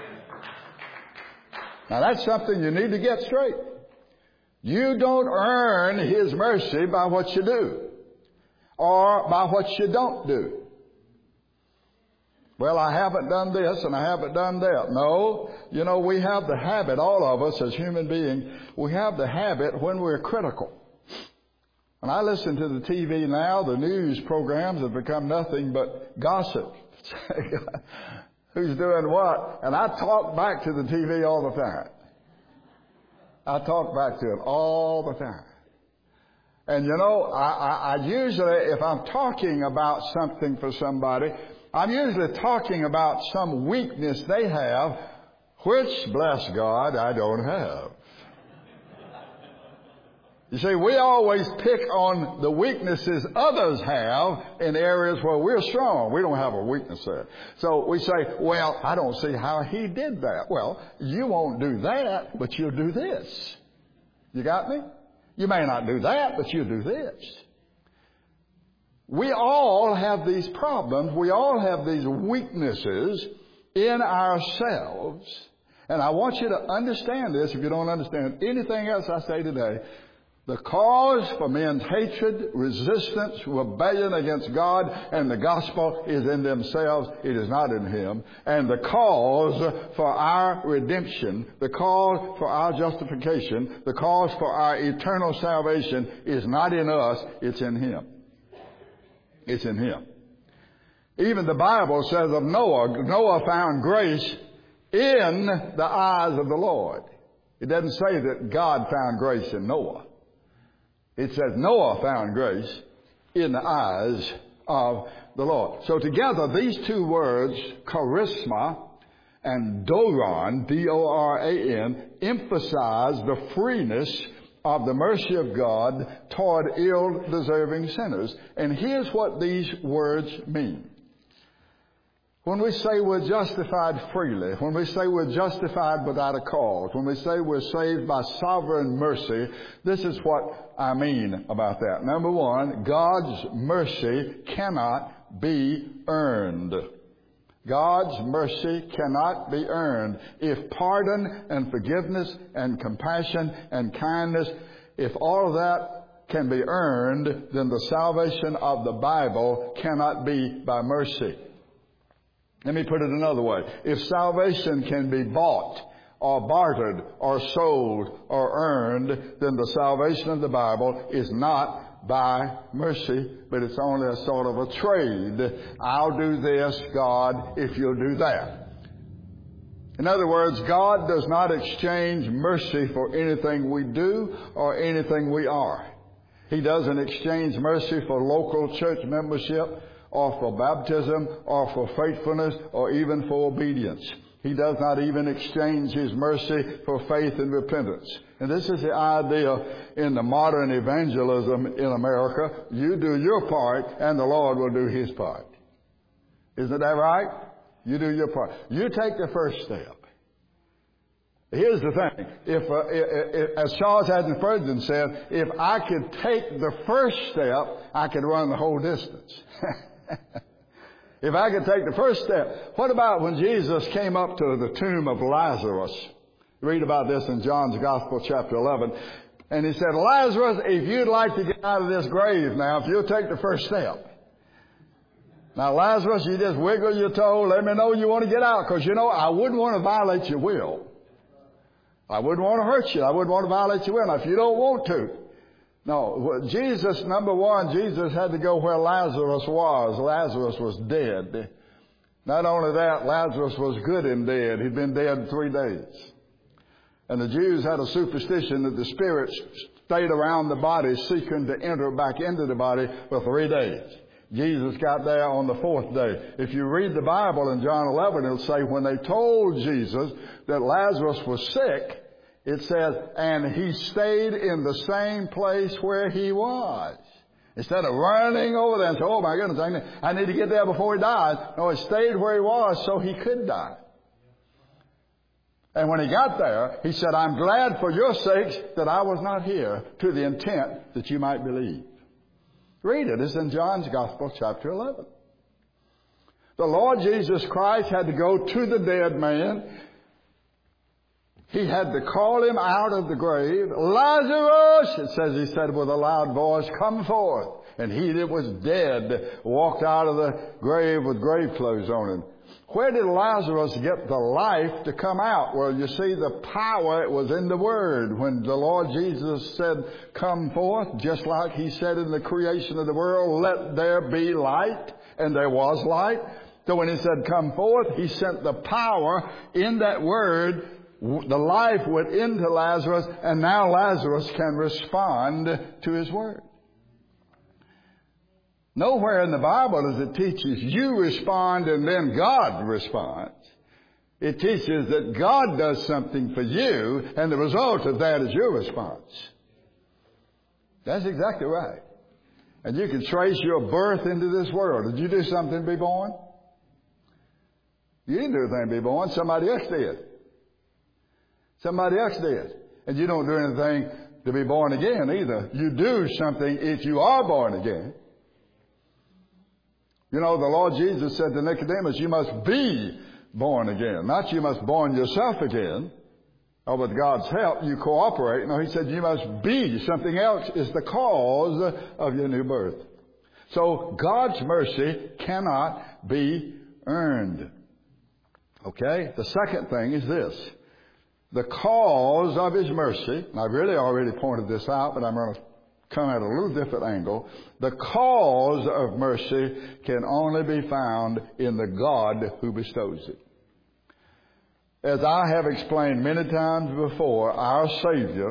Now that's something you need to get straight. You don't earn His mercy by what you do or by what you don't do. Well, I haven't done this and I haven't done that. No, you know, we have the habit, all of us as human beings, we have the habit when we're critical. When I listen to the TV now, the news programs have become nothing but gossip. Who's doing what? And I talk back to the TV all the time. I talk back to it all the time. And you know, I usually, if I'm talking about something for somebody, I'm usually talking about some weakness they have, which, bless God, I don't have. You see, we always pick on the weaknesses others have in areas where we're strong. We don't have a weakness there. So we say, well, I don't see how he did that. Well, you won't do that, but you'll do this. You got me? You may not do that, but you'll do this. We all have these problems. We all have these weaknesses in ourselves. And I want you to understand this if you don't understand anything else I say today. The cause for men's hatred, resistance, rebellion against God and the gospel is in themselves. It is not in Him. And the cause for our redemption, the cause for our justification, the cause for our eternal salvation is not in us. It's in Him. It's in Him. Even the Bible says of Noah, Noah found grace in the eyes of the Lord. It doesn't say that God found grace in Noah. It says Noah found grace in the eyes of the Lord. So together, these two words, charisma and doron, D-O-R-A-N, emphasize the freeness of the mercy of God toward ill-deserving sinners. And here's what these words mean. When we say we're justified freely, when we say we're justified without a cause, when we say we're saved by sovereign mercy, this is what I mean about that. Number one, God's mercy cannot be earned. God's mercy cannot be earned. If pardon and forgiveness and compassion and kindness, if all of that can be earned, then the salvation of the Bible cannot be by mercy. Let me put it another way. If salvation can be bought or bartered or sold or earned, then the salvation of the Bible is not by mercy, but it's only a sort of a trade. I'll do this, God, if you'll do that. In other words, God does not exchange mercy for anything we do or anything we are. He doesn't exchange mercy for local church membership or for baptism, or for faithfulness, or even for obedience. He does not even exchange His mercy for faith and repentance. And this is the idea in the modern evangelism in America. You do your part, and the Lord will do His part. Isn't that right? You do your part. You take the first step. Here's the thing. If as Charles Haddon Spurgeon said, if I could take the first step, I could run the whole distance. If I could take the first step. What about when Jesus came up to the tomb of Lazarus? Read about this in John's Gospel, chapter 11. And He said, Lazarus, if you'd like to get out of this grave now, if you'll take the first step. Now, Lazarus, you just wiggle your toe, let me know you want to get out, because, I wouldn't want to violate your will. I wouldn't want to hurt you. I wouldn't want to violate your will. Now, if you don't want to. No, Jesus, number one, Jesus had to go where Lazarus was. Lazarus was dead. Not only that, Lazarus was good and dead. He'd been dead 3 days. And the Jews had a superstition that the spirits stayed around the body seeking to enter back into the body for 3 days. Jesus got there on the 4th day. If you read the Bible in John 11, it'll say when they told Jesus that Lazarus was sick, it says, and He stayed in the same place where he was. Instead of running over there and saying, oh my goodness, I need to get there before he dies. No, He stayed where he was so he could die. And when He got there, He said, I'm glad for your sakes that I was not here, to the intent that you might believe. Read it. It's in John's Gospel, chapter 11. The Lord Jesus Christ had to go to the dead man. He had to call him out of the grave. Lazarus, it says He said with a loud voice, come forth. And he that was dead walked out of the grave with grave clothes on him. Where did Lazarus get the life to come out? Well, you see, the power was in the Word. When the Lord Jesus said, come forth, just like He said in the creation of the world, let there be light, and there was light. So when He said, come forth, He sent the power in that Word. The life went into Lazarus, and now Lazarus can respond to His Word. Nowhere in the Bible does it teach us you respond and then God responds. It teaches that God does something for you, and the result of that is your response. That's exactly right. And you can trace your birth into this world. Did you do something to be born? You didn't do anything to be born. Somebody else did. Somebody else did. And you don't do anything to be born again either. You do something if you are born again. The Lord Jesus said to Nicodemus, you must be born again. Not you must born yourself again. Or with God's help, you cooperate. No, He said you must be. Something else is the cause of your new birth. So God's mercy cannot be earned. Okay? The second thing is this. The cause of His mercy, and I've really already pointed this out, but I'm going to come at a little different angle. The cause of mercy can only be found in the God who bestows it. As I have explained many times before, our Savior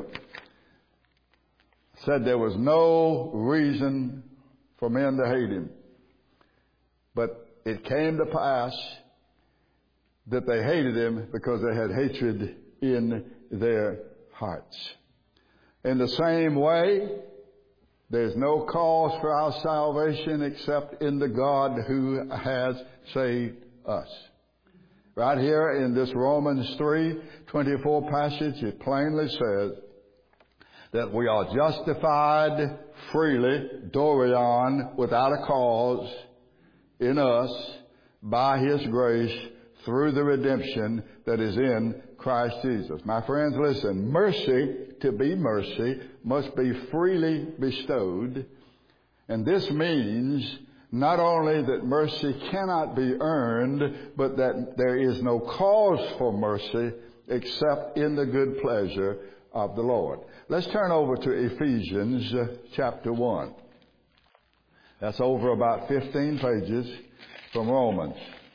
said there was no reason for men to hate Him. But it came to pass that they hated Him because they had hatred in their hearts. In the same way, there's no cause for our salvation except in the God who has saved us. Right here in this Romans 3:24 passage, it plainly says that we are justified freely, Dorian, without a cause, in us, by His grace, through the redemption that is in Christ Jesus. My friends, listen, mercy, to be mercy, must be freely bestowed. And this means not only that mercy cannot be earned, but that there is no cause for mercy except in the good pleasure of the Lord. Let's turn over to Ephesians chapter 1. That's over about 15 pages from Romans.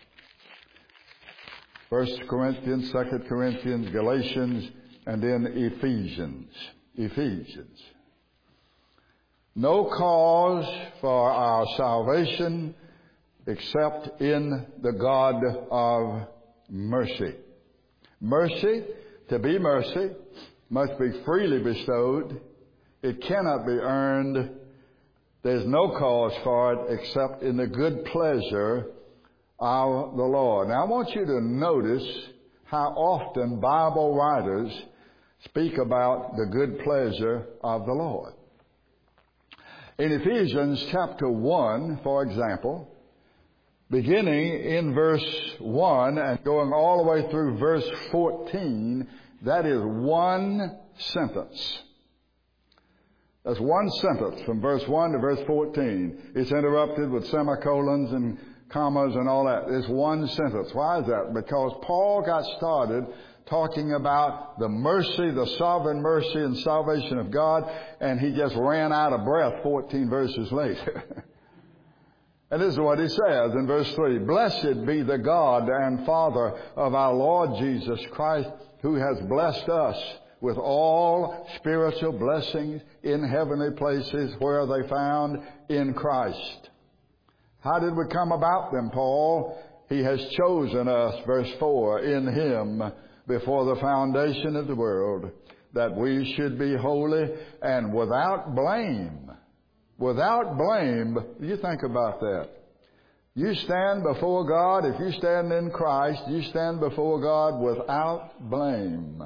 1 Corinthians, 2 Corinthians, Galatians, and then Ephesians. Ephesians. No cause for our salvation except in the God of mercy. Mercy, to be mercy, must be freely bestowed. It cannot be earned. There's no cause for it except in the good pleasure of the Lord. Now I want you to notice how often Bible writers speak about the good pleasure of the Lord. In Ephesians chapter 1, for example, beginning in verse 1 and going all the way through verse 14, that is one sentence. That's one sentence from verse 1 to verse 14. It's interrupted with semicolons and commas and all that. It's one sentence. Why is that? Because Paul got started talking about the mercy, the sovereign mercy and salvation of God, and he just ran out of breath 14 verses later. And this is what he says in verse 3. Blessed be the God and Father of our Lord Jesus Christ, who has blessed us with all spiritual blessings in heavenly places where they found in Christ. How did we come about them, Paul? He has chosen us, verse 4, in Him before the foundation of the world, that we should be holy and without blame. Without blame. You think about that. You stand before God, if you stand in Christ, you stand before God without blame.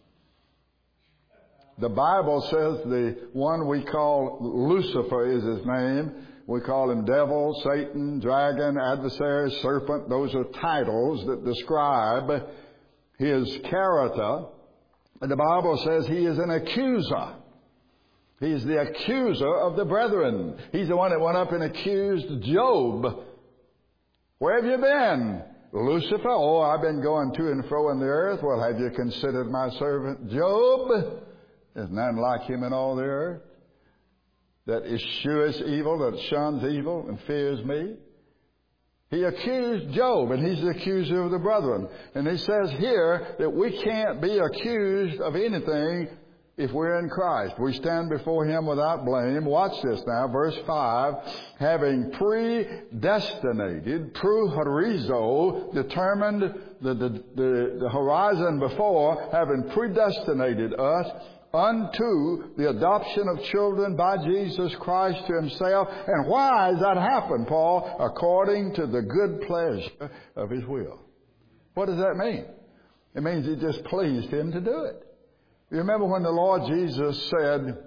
The Bible says the one we call Lucifer is his name. We call him devil, Satan, dragon, adversary, serpent. Those are titles that describe his character. And the Bible says he is an accuser. He's the accuser of the brethren. He's the one that went up and accused Job. Where have you been, Lucifer? Oh, I've been going to and fro in the earth. Well, have you considered my servant Job? There's none like him in all the earth, that eschews evil, that shuns evil and fears me. He accused Job, and he's the accuser of the brethren. And he says here that we can't be accused of anything if we're in Christ. We stand before Him without blame. Watch this now, verse 5. Having predestinated, prohorizo, determined the horizon before, having predestinated us unto the adoption of children by Jesus Christ to Himself. And why has that happened, Paul? According to the good pleasure of His will. What does that mean? It means it just pleased Him to do it. You remember when the Lord Jesus said,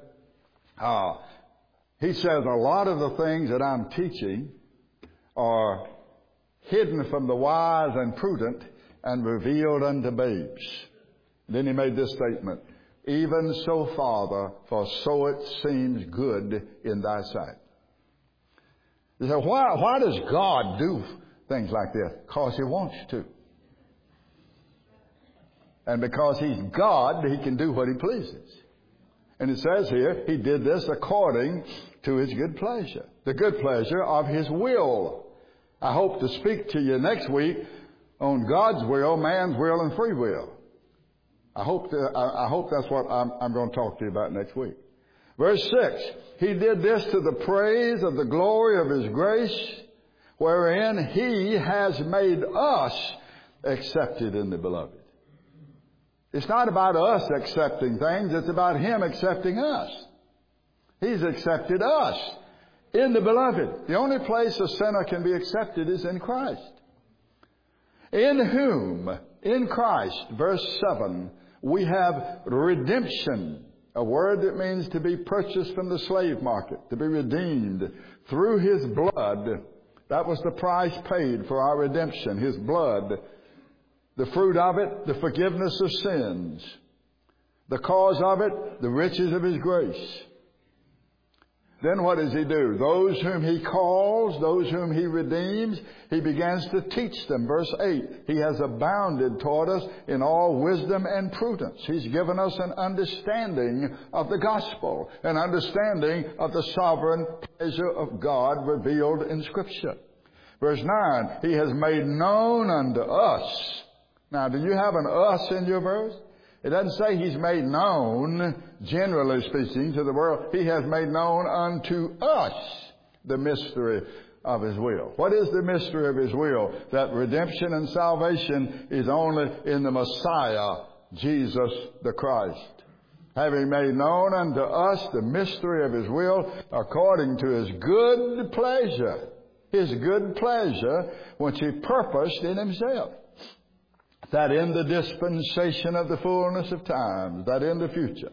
He says, a lot of the things that I'm teaching are hidden from the wise and prudent and revealed unto babes. And then He made this statement, even so, Father, for so it seems good in Thy sight. You say, why does God do things like this? Because He wants to. And because He's God, He can do what He pleases. And it says here, He did this according to His good pleasure. The good pleasure of His will. I hope to speak to you next week on God's will, man's will, and free will. I hope that's what I'm going to talk to you about next week. Verse 6, He did this to the praise of the glory of His grace, wherein He has made us accepted in the Beloved. It's not about us accepting things. It's about Him accepting us. He's accepted us in the Beloved. The only place a sinner can be accepted is in Christ. In whom, in Christ, verse 7, we have redemption, a word that means to be purchased from the slave market, to be redeemed through His blood. That was the price paid for our redemption, His blood. The fruit of it, the forgiveness of sins. The cause of it, the riches of His grace. Then what does He do? Those whom He calls, those whom He redeems, He begins to teach them. Verse 8, He has abounded toward us in all wisdom and prudence. He's given us an understanding of the gospel, an understanding of the sovereign pleasure of God revealed in Scripture. Verse 9, He has made known unto us. Now, do you have an us in your verse? It doesn't say He's made known, generally speaking, to the world. He has made known unto us the mystery of His will. What is the mystery of His will? That redemption and salvation is only in the Messiah, Jesus the Christ. Having made known unto us the mystery of His will according to His good pleasure. His good pleasure which He purposed in Himself. That in the dispensation of the fullness of times, that in the future,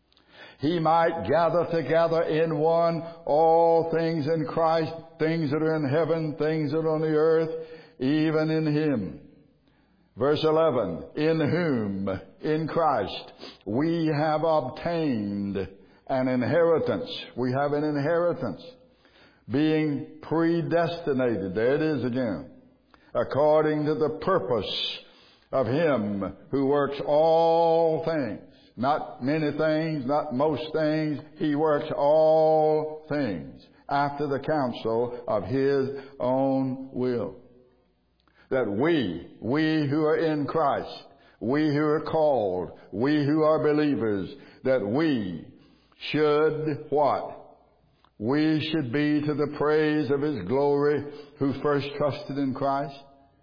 He might gather together in one all things in Christ, things that are in heaven, things that are on the earth, even in Him. Verse 11, in whom, in Christ, we have obtained an inheritance. We have an inheritance. Being predestinated, there it is again, according to the purpose of Him who works all things. Not many things, not most things. He works all things after the counsel of His own will. That we who are in Christ, we who are called, we who are believers, that we should what? We should be to the praise of His glory, who first trusted in Christ,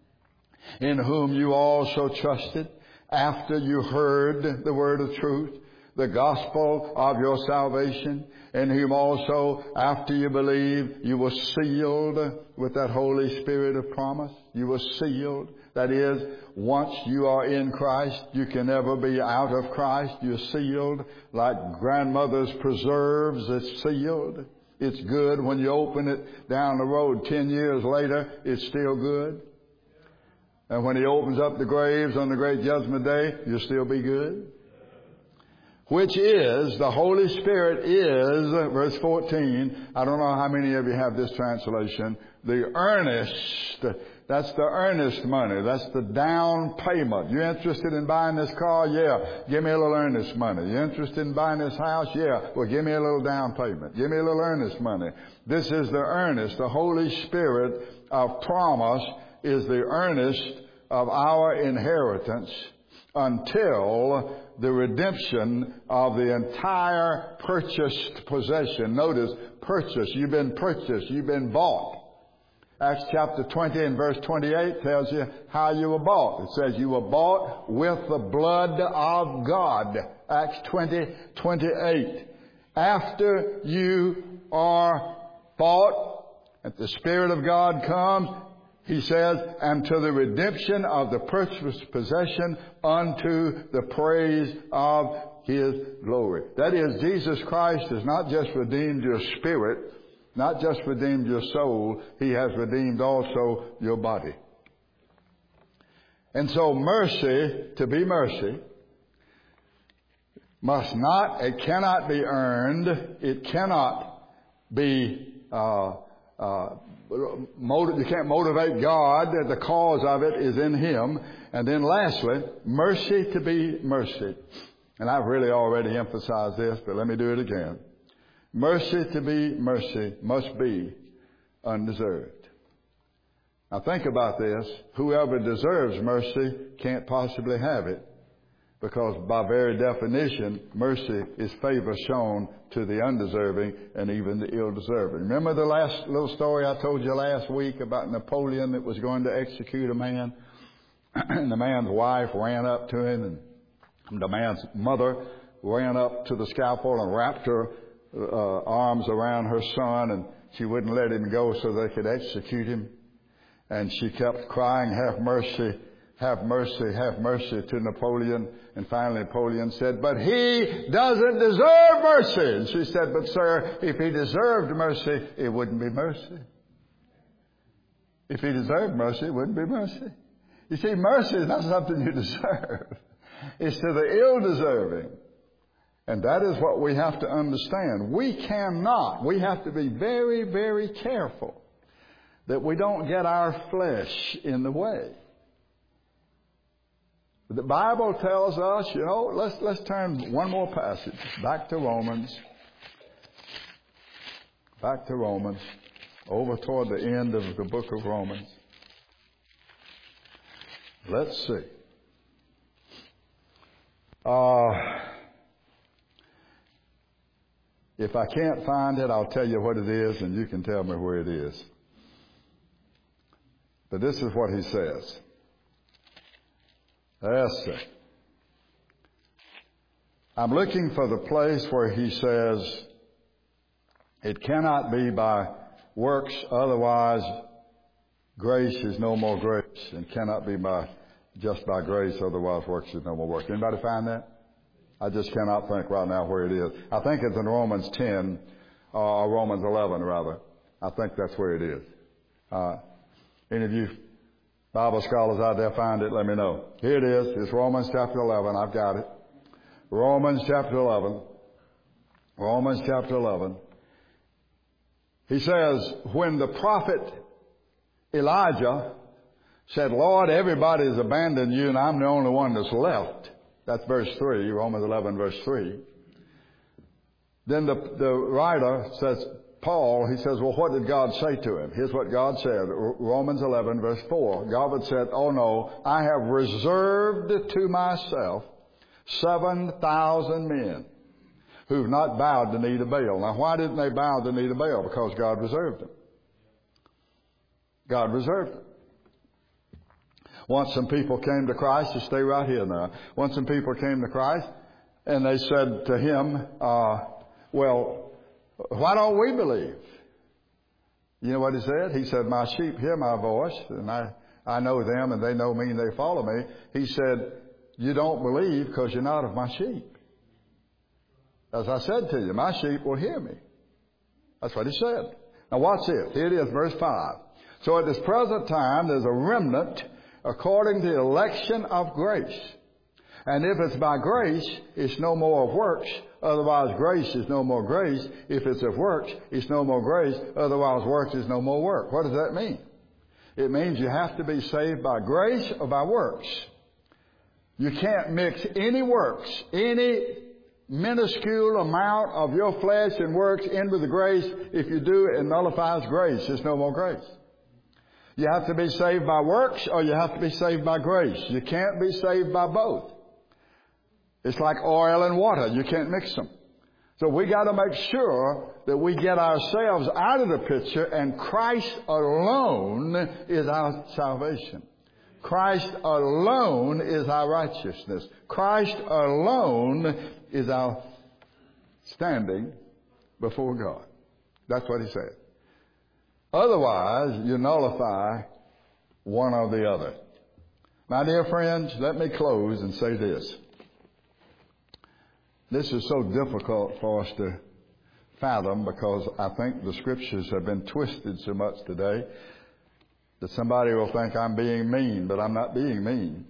in whom you also trusted, after you heard the word of truth, the gospel of your salvation, in whom also, after you believe, you were sealed with that Holy Spirit of promise. You were sealed. That is, once you are in Christ, you can never be out of Christ. You're sealed. Like grandmother's preserves, it's sealed. It's good. When you open it down the road 10 years later, it's still good. And when He opens up the graves on the great judgment day, you'll still be good. Which is, the Holy Spirit is, verse 14, I don't know how many of you have this translation, the earnest, that's the earnest money, that's the down payment. You interested in buying this car? Yeah, give me a little earnest money. You interested in buying this house? Yeah, well, give me a little down payment. Give me a little earnest money. This is the earnest. The Holy Spirit of promise is the earnest of our inheritance until the redemption of the entire purchased possession. Notice, purchase. You've been purchased. You've been bought. Acts chapter 20 and verse 28 tells you how you were bought. It says you were bought with the blood of God. Acts 20:28. After you are bought, and the Spirit of God comes, He says, and to the redemption of the purchased possession unto the praise of His glory. That is, Jesus Christ has not just redeemed your spirit, not just redeemed your soul, He has redeemed also your body. And so mercy, to be mercy, it cannot be earned, it cannot be you can't motivate God. The cause of it is in Him. And then lastly, mercy to be mercy. And I've really already emphasized this, but let me do it again. Mercy to be mercy must be undeserved. Now think about this. Whoever deserves mercy can't possibly have it, because by very definition, mercy is favor shown to the undeserving and even the ill-deserving. Remember the last little story I told you last week about Napoleon that was going to execute a man? And the man's wife ran up to him, and the man's mother ran up to the scaffold and wrapped her arms around her son, and she wouldn't let him go so they could execute him. And she kept crying, "Have mercy, have mercy, have mercy," to Napoleon. And finally Napoleon said, "But he doesn't deserve mercy." And she said, "But sir, if he deserved mercy, it wouldn't be mercy. If he deserved mercy, it wouldn't be mercy." You see, mercy is not something you deserve. It's to the ill-deserving. And that is what we have to understand. We have to be very, very careful that we don't get our flesh in the way. The Bible tells us, let's turn one more passage. Back to Romans. Back to Romans. Over toward the end of the book of Romans. Let's see. If I can't find it, I'll tell you what it is, and you can tell me where it is. But this is what he says. Let's see. I'm looking for the place where he says, it cannot be by works, otherwise grace is no more grace. It cannot be just by grace, otherwise works is no more works. Anybody find that? I just cannot think right now where it is. I think it's in Romans 10, or Romans 11 rather. I think that's where it is. Any of you Bible scholars out there find it, let me know. Here it is. It's Romans chapter 11. I've got it. Romans chapter 11. Romans chapter 11. He says, when the prophet Elijah said, Lord, everybody's abandoned you and I'm the only one that's left. That's verse 3, Romans 11, verse 3. Then the writer says, Paul, he says, well, what did God say to him? Here's what God said, Romans 11, verse 4. God had said, oh no, I have reserved to myself 7,000 men who've not bowed the knee to Baal. Now, why didn't they bow the knee to Baal? Because God reserved them. God reserved them. Once some people came to Christ, to stay right here now. Once some people came to Christ, and they said to him, well, why don't we believe? You know what he said? He said, my sheep hear my voice, and I know them, and they know me, and they follow me. He said, you don't believe because you're not of my sheep. As I said to you, my sheep will hear me. That's what he said. Now watch this. Here it is, verse 5. So at this present time, there's a remnant according to the election of grace. And if it's by grace, it's no more of works. Otherwise, grace is no more grace. If it's of works, it's no more grace. Otherwise, works is no more work. What does that mean? It means you have to be saved by grace or by works. You can't mix any works, any minuscule amount of your flesh and works into the grace. If you do, it nullifies grace. There's no more grace. You have to be saved by works or you have to be saved by grace. You can't be saved by both. It's like oil and water. You can't mix them. So we got to make sure that we get ourselves out of the picture, and Christ alone is our salvation. Christ alone is our righteousness. Christ alone is our standing before God. That's what he said. Otherwise, you nullify one or the other. My dear friends, let me close and say this. This is so difficult for us to fathom because I think the scriptures have been twisted so much today that somebody will think I'm being mean, but I'm not being mean.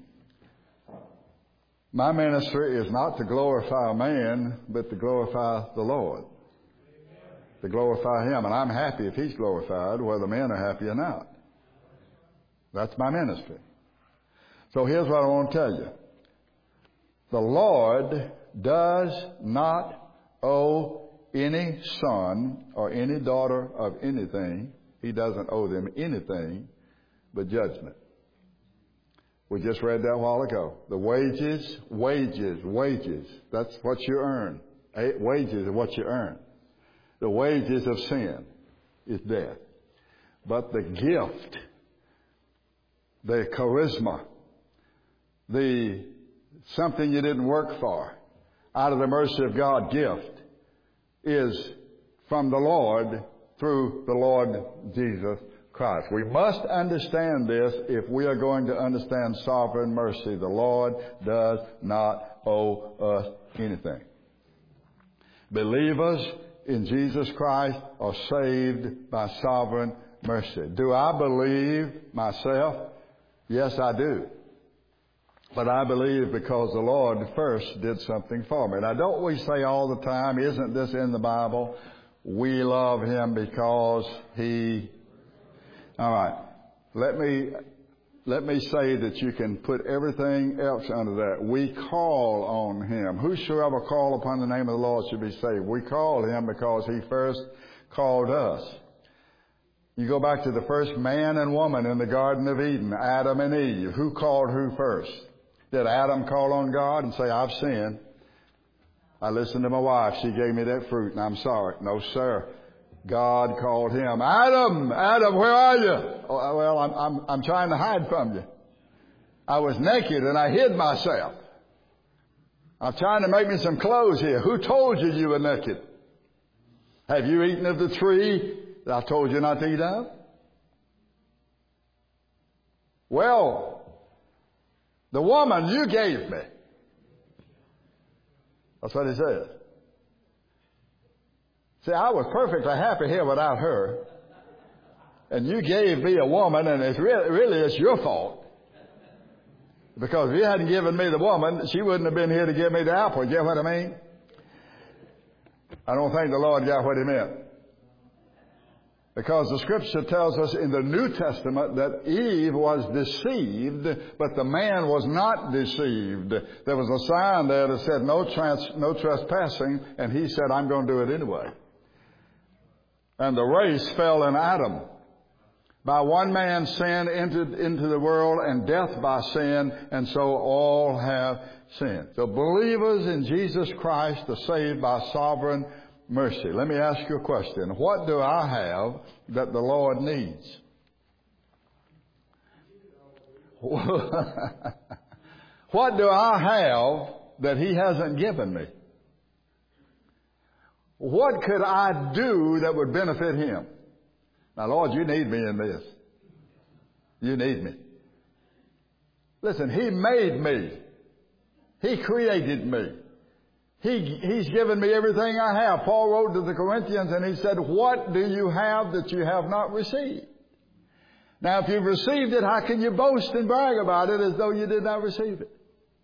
My ministry is not to glorify man, but to glorify the Lord. To glorify Him. And I'm happy if He's glorified, whether men are happy or not. That's my ministry. So here's what I want to tell you. The Lord does not owe any son or any daughter of anything. He doesn't owe them anything but judgment. We just read that a while ago. The wages. That's what you earn. Wages are what you earn. The wages of sin is death. But the gift, the charisma, the something you didn't work for, out of the mercy of God gift, is from the Lord through the Lord Jesus Christ. We must understand this if we are going to understand sovereign mercy. The Lord does not owe us anything. Believers in Jesus Christ are saved by sovereign mercy. Do I believe myself? Yes, I do. But I believe because the Lord first did something for me. Now, don't we say all the time, isn't this in the Bible? We love Him because He... All right. Let me say that you can put everything else under that. We call on Him. Whosoever call upon the name of the Lord should be saved. We call Him because He first called us. You go back to the first man and woman in the Garden of Eden, Adam and Eve. Who called who first? Did Adam call on God and say, I've sinned? I listened to my wife. She gave me that fruit and I'm sorry. No, sir. God called him, Adam, Adam, where are you? Oh, well, I'm trying to hide from you. I was naked and I hid myself. I'm trying to make me some clothes here. Who told you you were naked? Have you eaten of the tree that I told you not to eat of? Well, the woman you gave me. That's what he says. See, I was perfectly happy here without her. And you gave me a woman, and it's really it's your fault. Because if you hadn't given me the woman, she wouldn't have been here to give me the apple. You get what I mean? I don't think the Lord got what he meant. Because the Scripture tells us in the New Testament that Eve was deceived, but the man was not deceived. There was a sign there that said no trespassing, and he said, I'm going to do it anyway. And the race fell in Adam. By one man sin entered into the world, and death by sin, and so all have sinned. So believers in Jesus Christ are saved by sovereign mercy. Let me ask you a question. What do I have that the Lord needs? What do I have that he hasn't given me? What could I do that would benefit him? Now, Lord, you need me in this. You need me. Listen, he made me. He created me. He's given me everything I have. Paul wrote to the Corinthians and he said, what do you have that you have not received? Now, if you've received it, how can you boast and brag about it as though you did not receive it?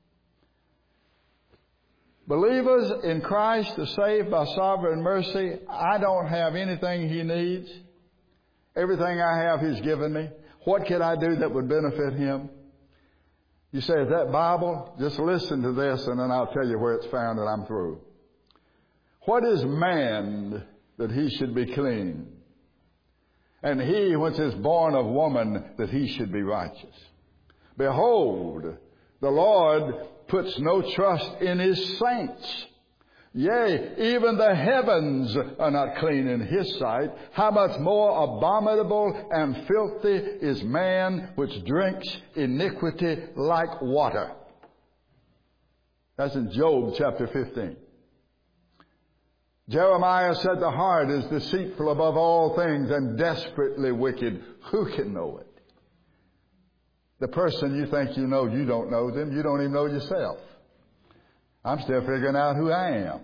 Believers in Christ are saved by sovereign mercy. I don't have anything he needs. Everything I have he's given me. What can I do that would benefit him? You say, is that Bible? Just listen to this and then I'll tell you where it's found and I'm through. What is man that he should be clean? And he which is born of woman that he should be righteous. Behold, the Lord puts no trust in his saints. Yea, even the heavens are not clean in his sight. How much more abominable and filthy is man which drinks iniquity like water. That's in Job chapter 15. Jeremiah said the heart is deceitful above all things and desperately wicked. Who can know it? The person you think you know, you don't know them. You don't even know yourself. I'm still figuring out who I am.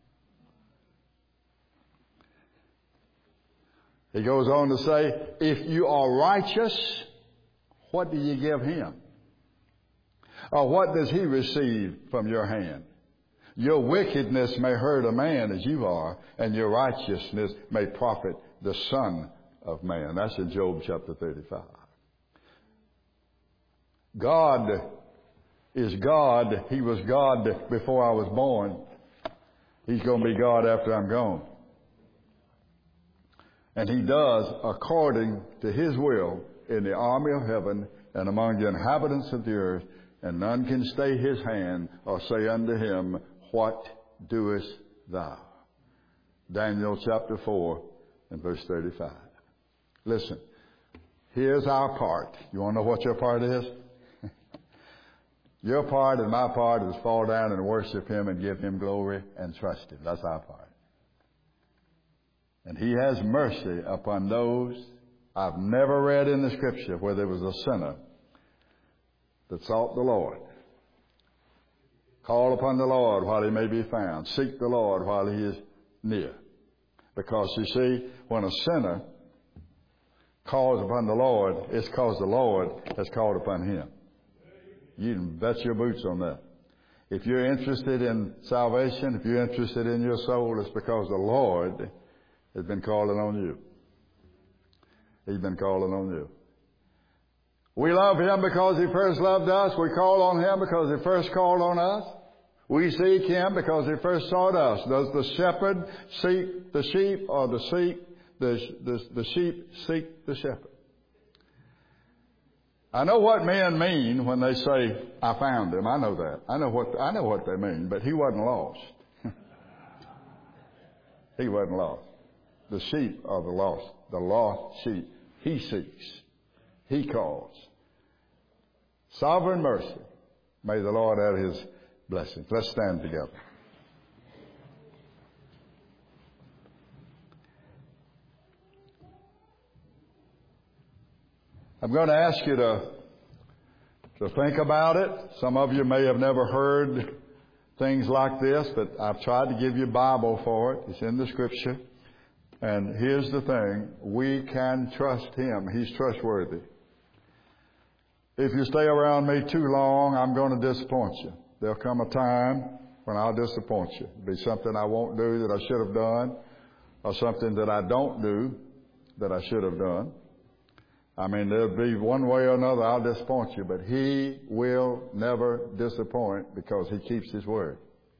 He goes on to say, if you are righteous, what do you give him? Or what does he receive from your hand? Your wickedness may hurt a man as you are, and your righteousness may profit the Son of Man. That's in Job chapter 35. God is God. He was God before I was born. He's going to be God after I'm gone. And he does according to his will in the army of heaven and among the inhabitants of the earth, and none can stay his hand or say unto him, what doest thou? Daniel chapter 4 and verse 35. Listen, here's our part. You want to know what your part is? Your part and my part is fall down and worship him and give him glory and trust him. That's our part. And he has mercy upon those. I've never read in the Scripture where there was a sinner that sought the Lord. Call upon the Lord while he may be found. Seek the Lord while he is near. Because you see, when a sinner calls upon the Lord, it's because the Lord has called upon him. You can bet your boots on that. If you're interested in salvation, if you're interested in your soul, it's because the Lord has been calling on you. He's been calling on you. We love him because he first loved us. We call on him because he first called on us. We seek him because he first sought us. Does the shepherd seek the sheep, or the sheep seek the shepherd? I know what men mean when they say, I found him. I know that. I know what they mean, but he wasn't lost. He wasn't lost. the sheep are the lost sheep. He seeks. He calls. Sovereign mercy. May the Lord add His blessings. Let's stand together. I'm going to ask you to think about it. Some of you may have never heard things like this, but I've tried to give you a Bible for it. It's in the Scripture. And here's the thing. We can trust Him. He's trustworthy. If you stay around me too long, I'm going to disappoint you. There'll come a time when I'll disappoint you. It'll be something I won't do that I should have done, or something that I don't do that I should have done. I mean, there'll be one way or another I'll disappoint you, but He will never disappoint because He keeps His word.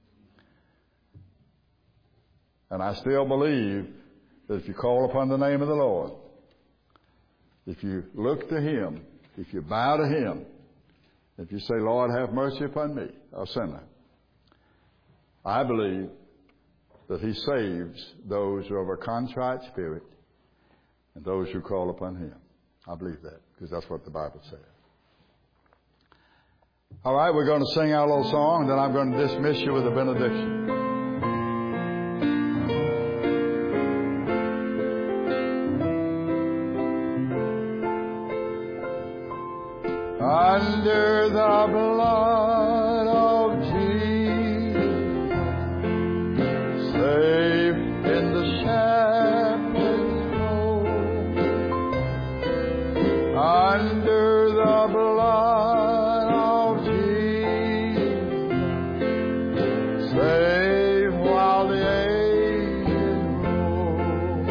And I still believe that if you call upon the name of the Lord, if you look to Him, if you bow to Him, if you say, Lord, have mercy upon me, a sinner, I believe that He saves those who have a contrite spirit and those who call upon Him. I believe that because that's what the Bible says. All right, we're going to sing our little song, and then I'm going to dismiss you with a benediction. Under the blood of Jesus, safe in the shepherd's fold. Under the blood of Jesus, safe while the ages roll.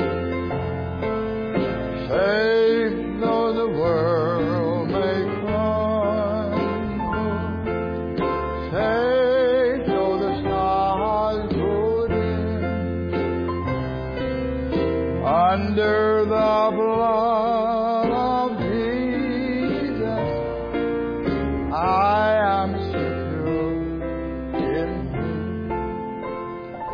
Safe though the world may under the blood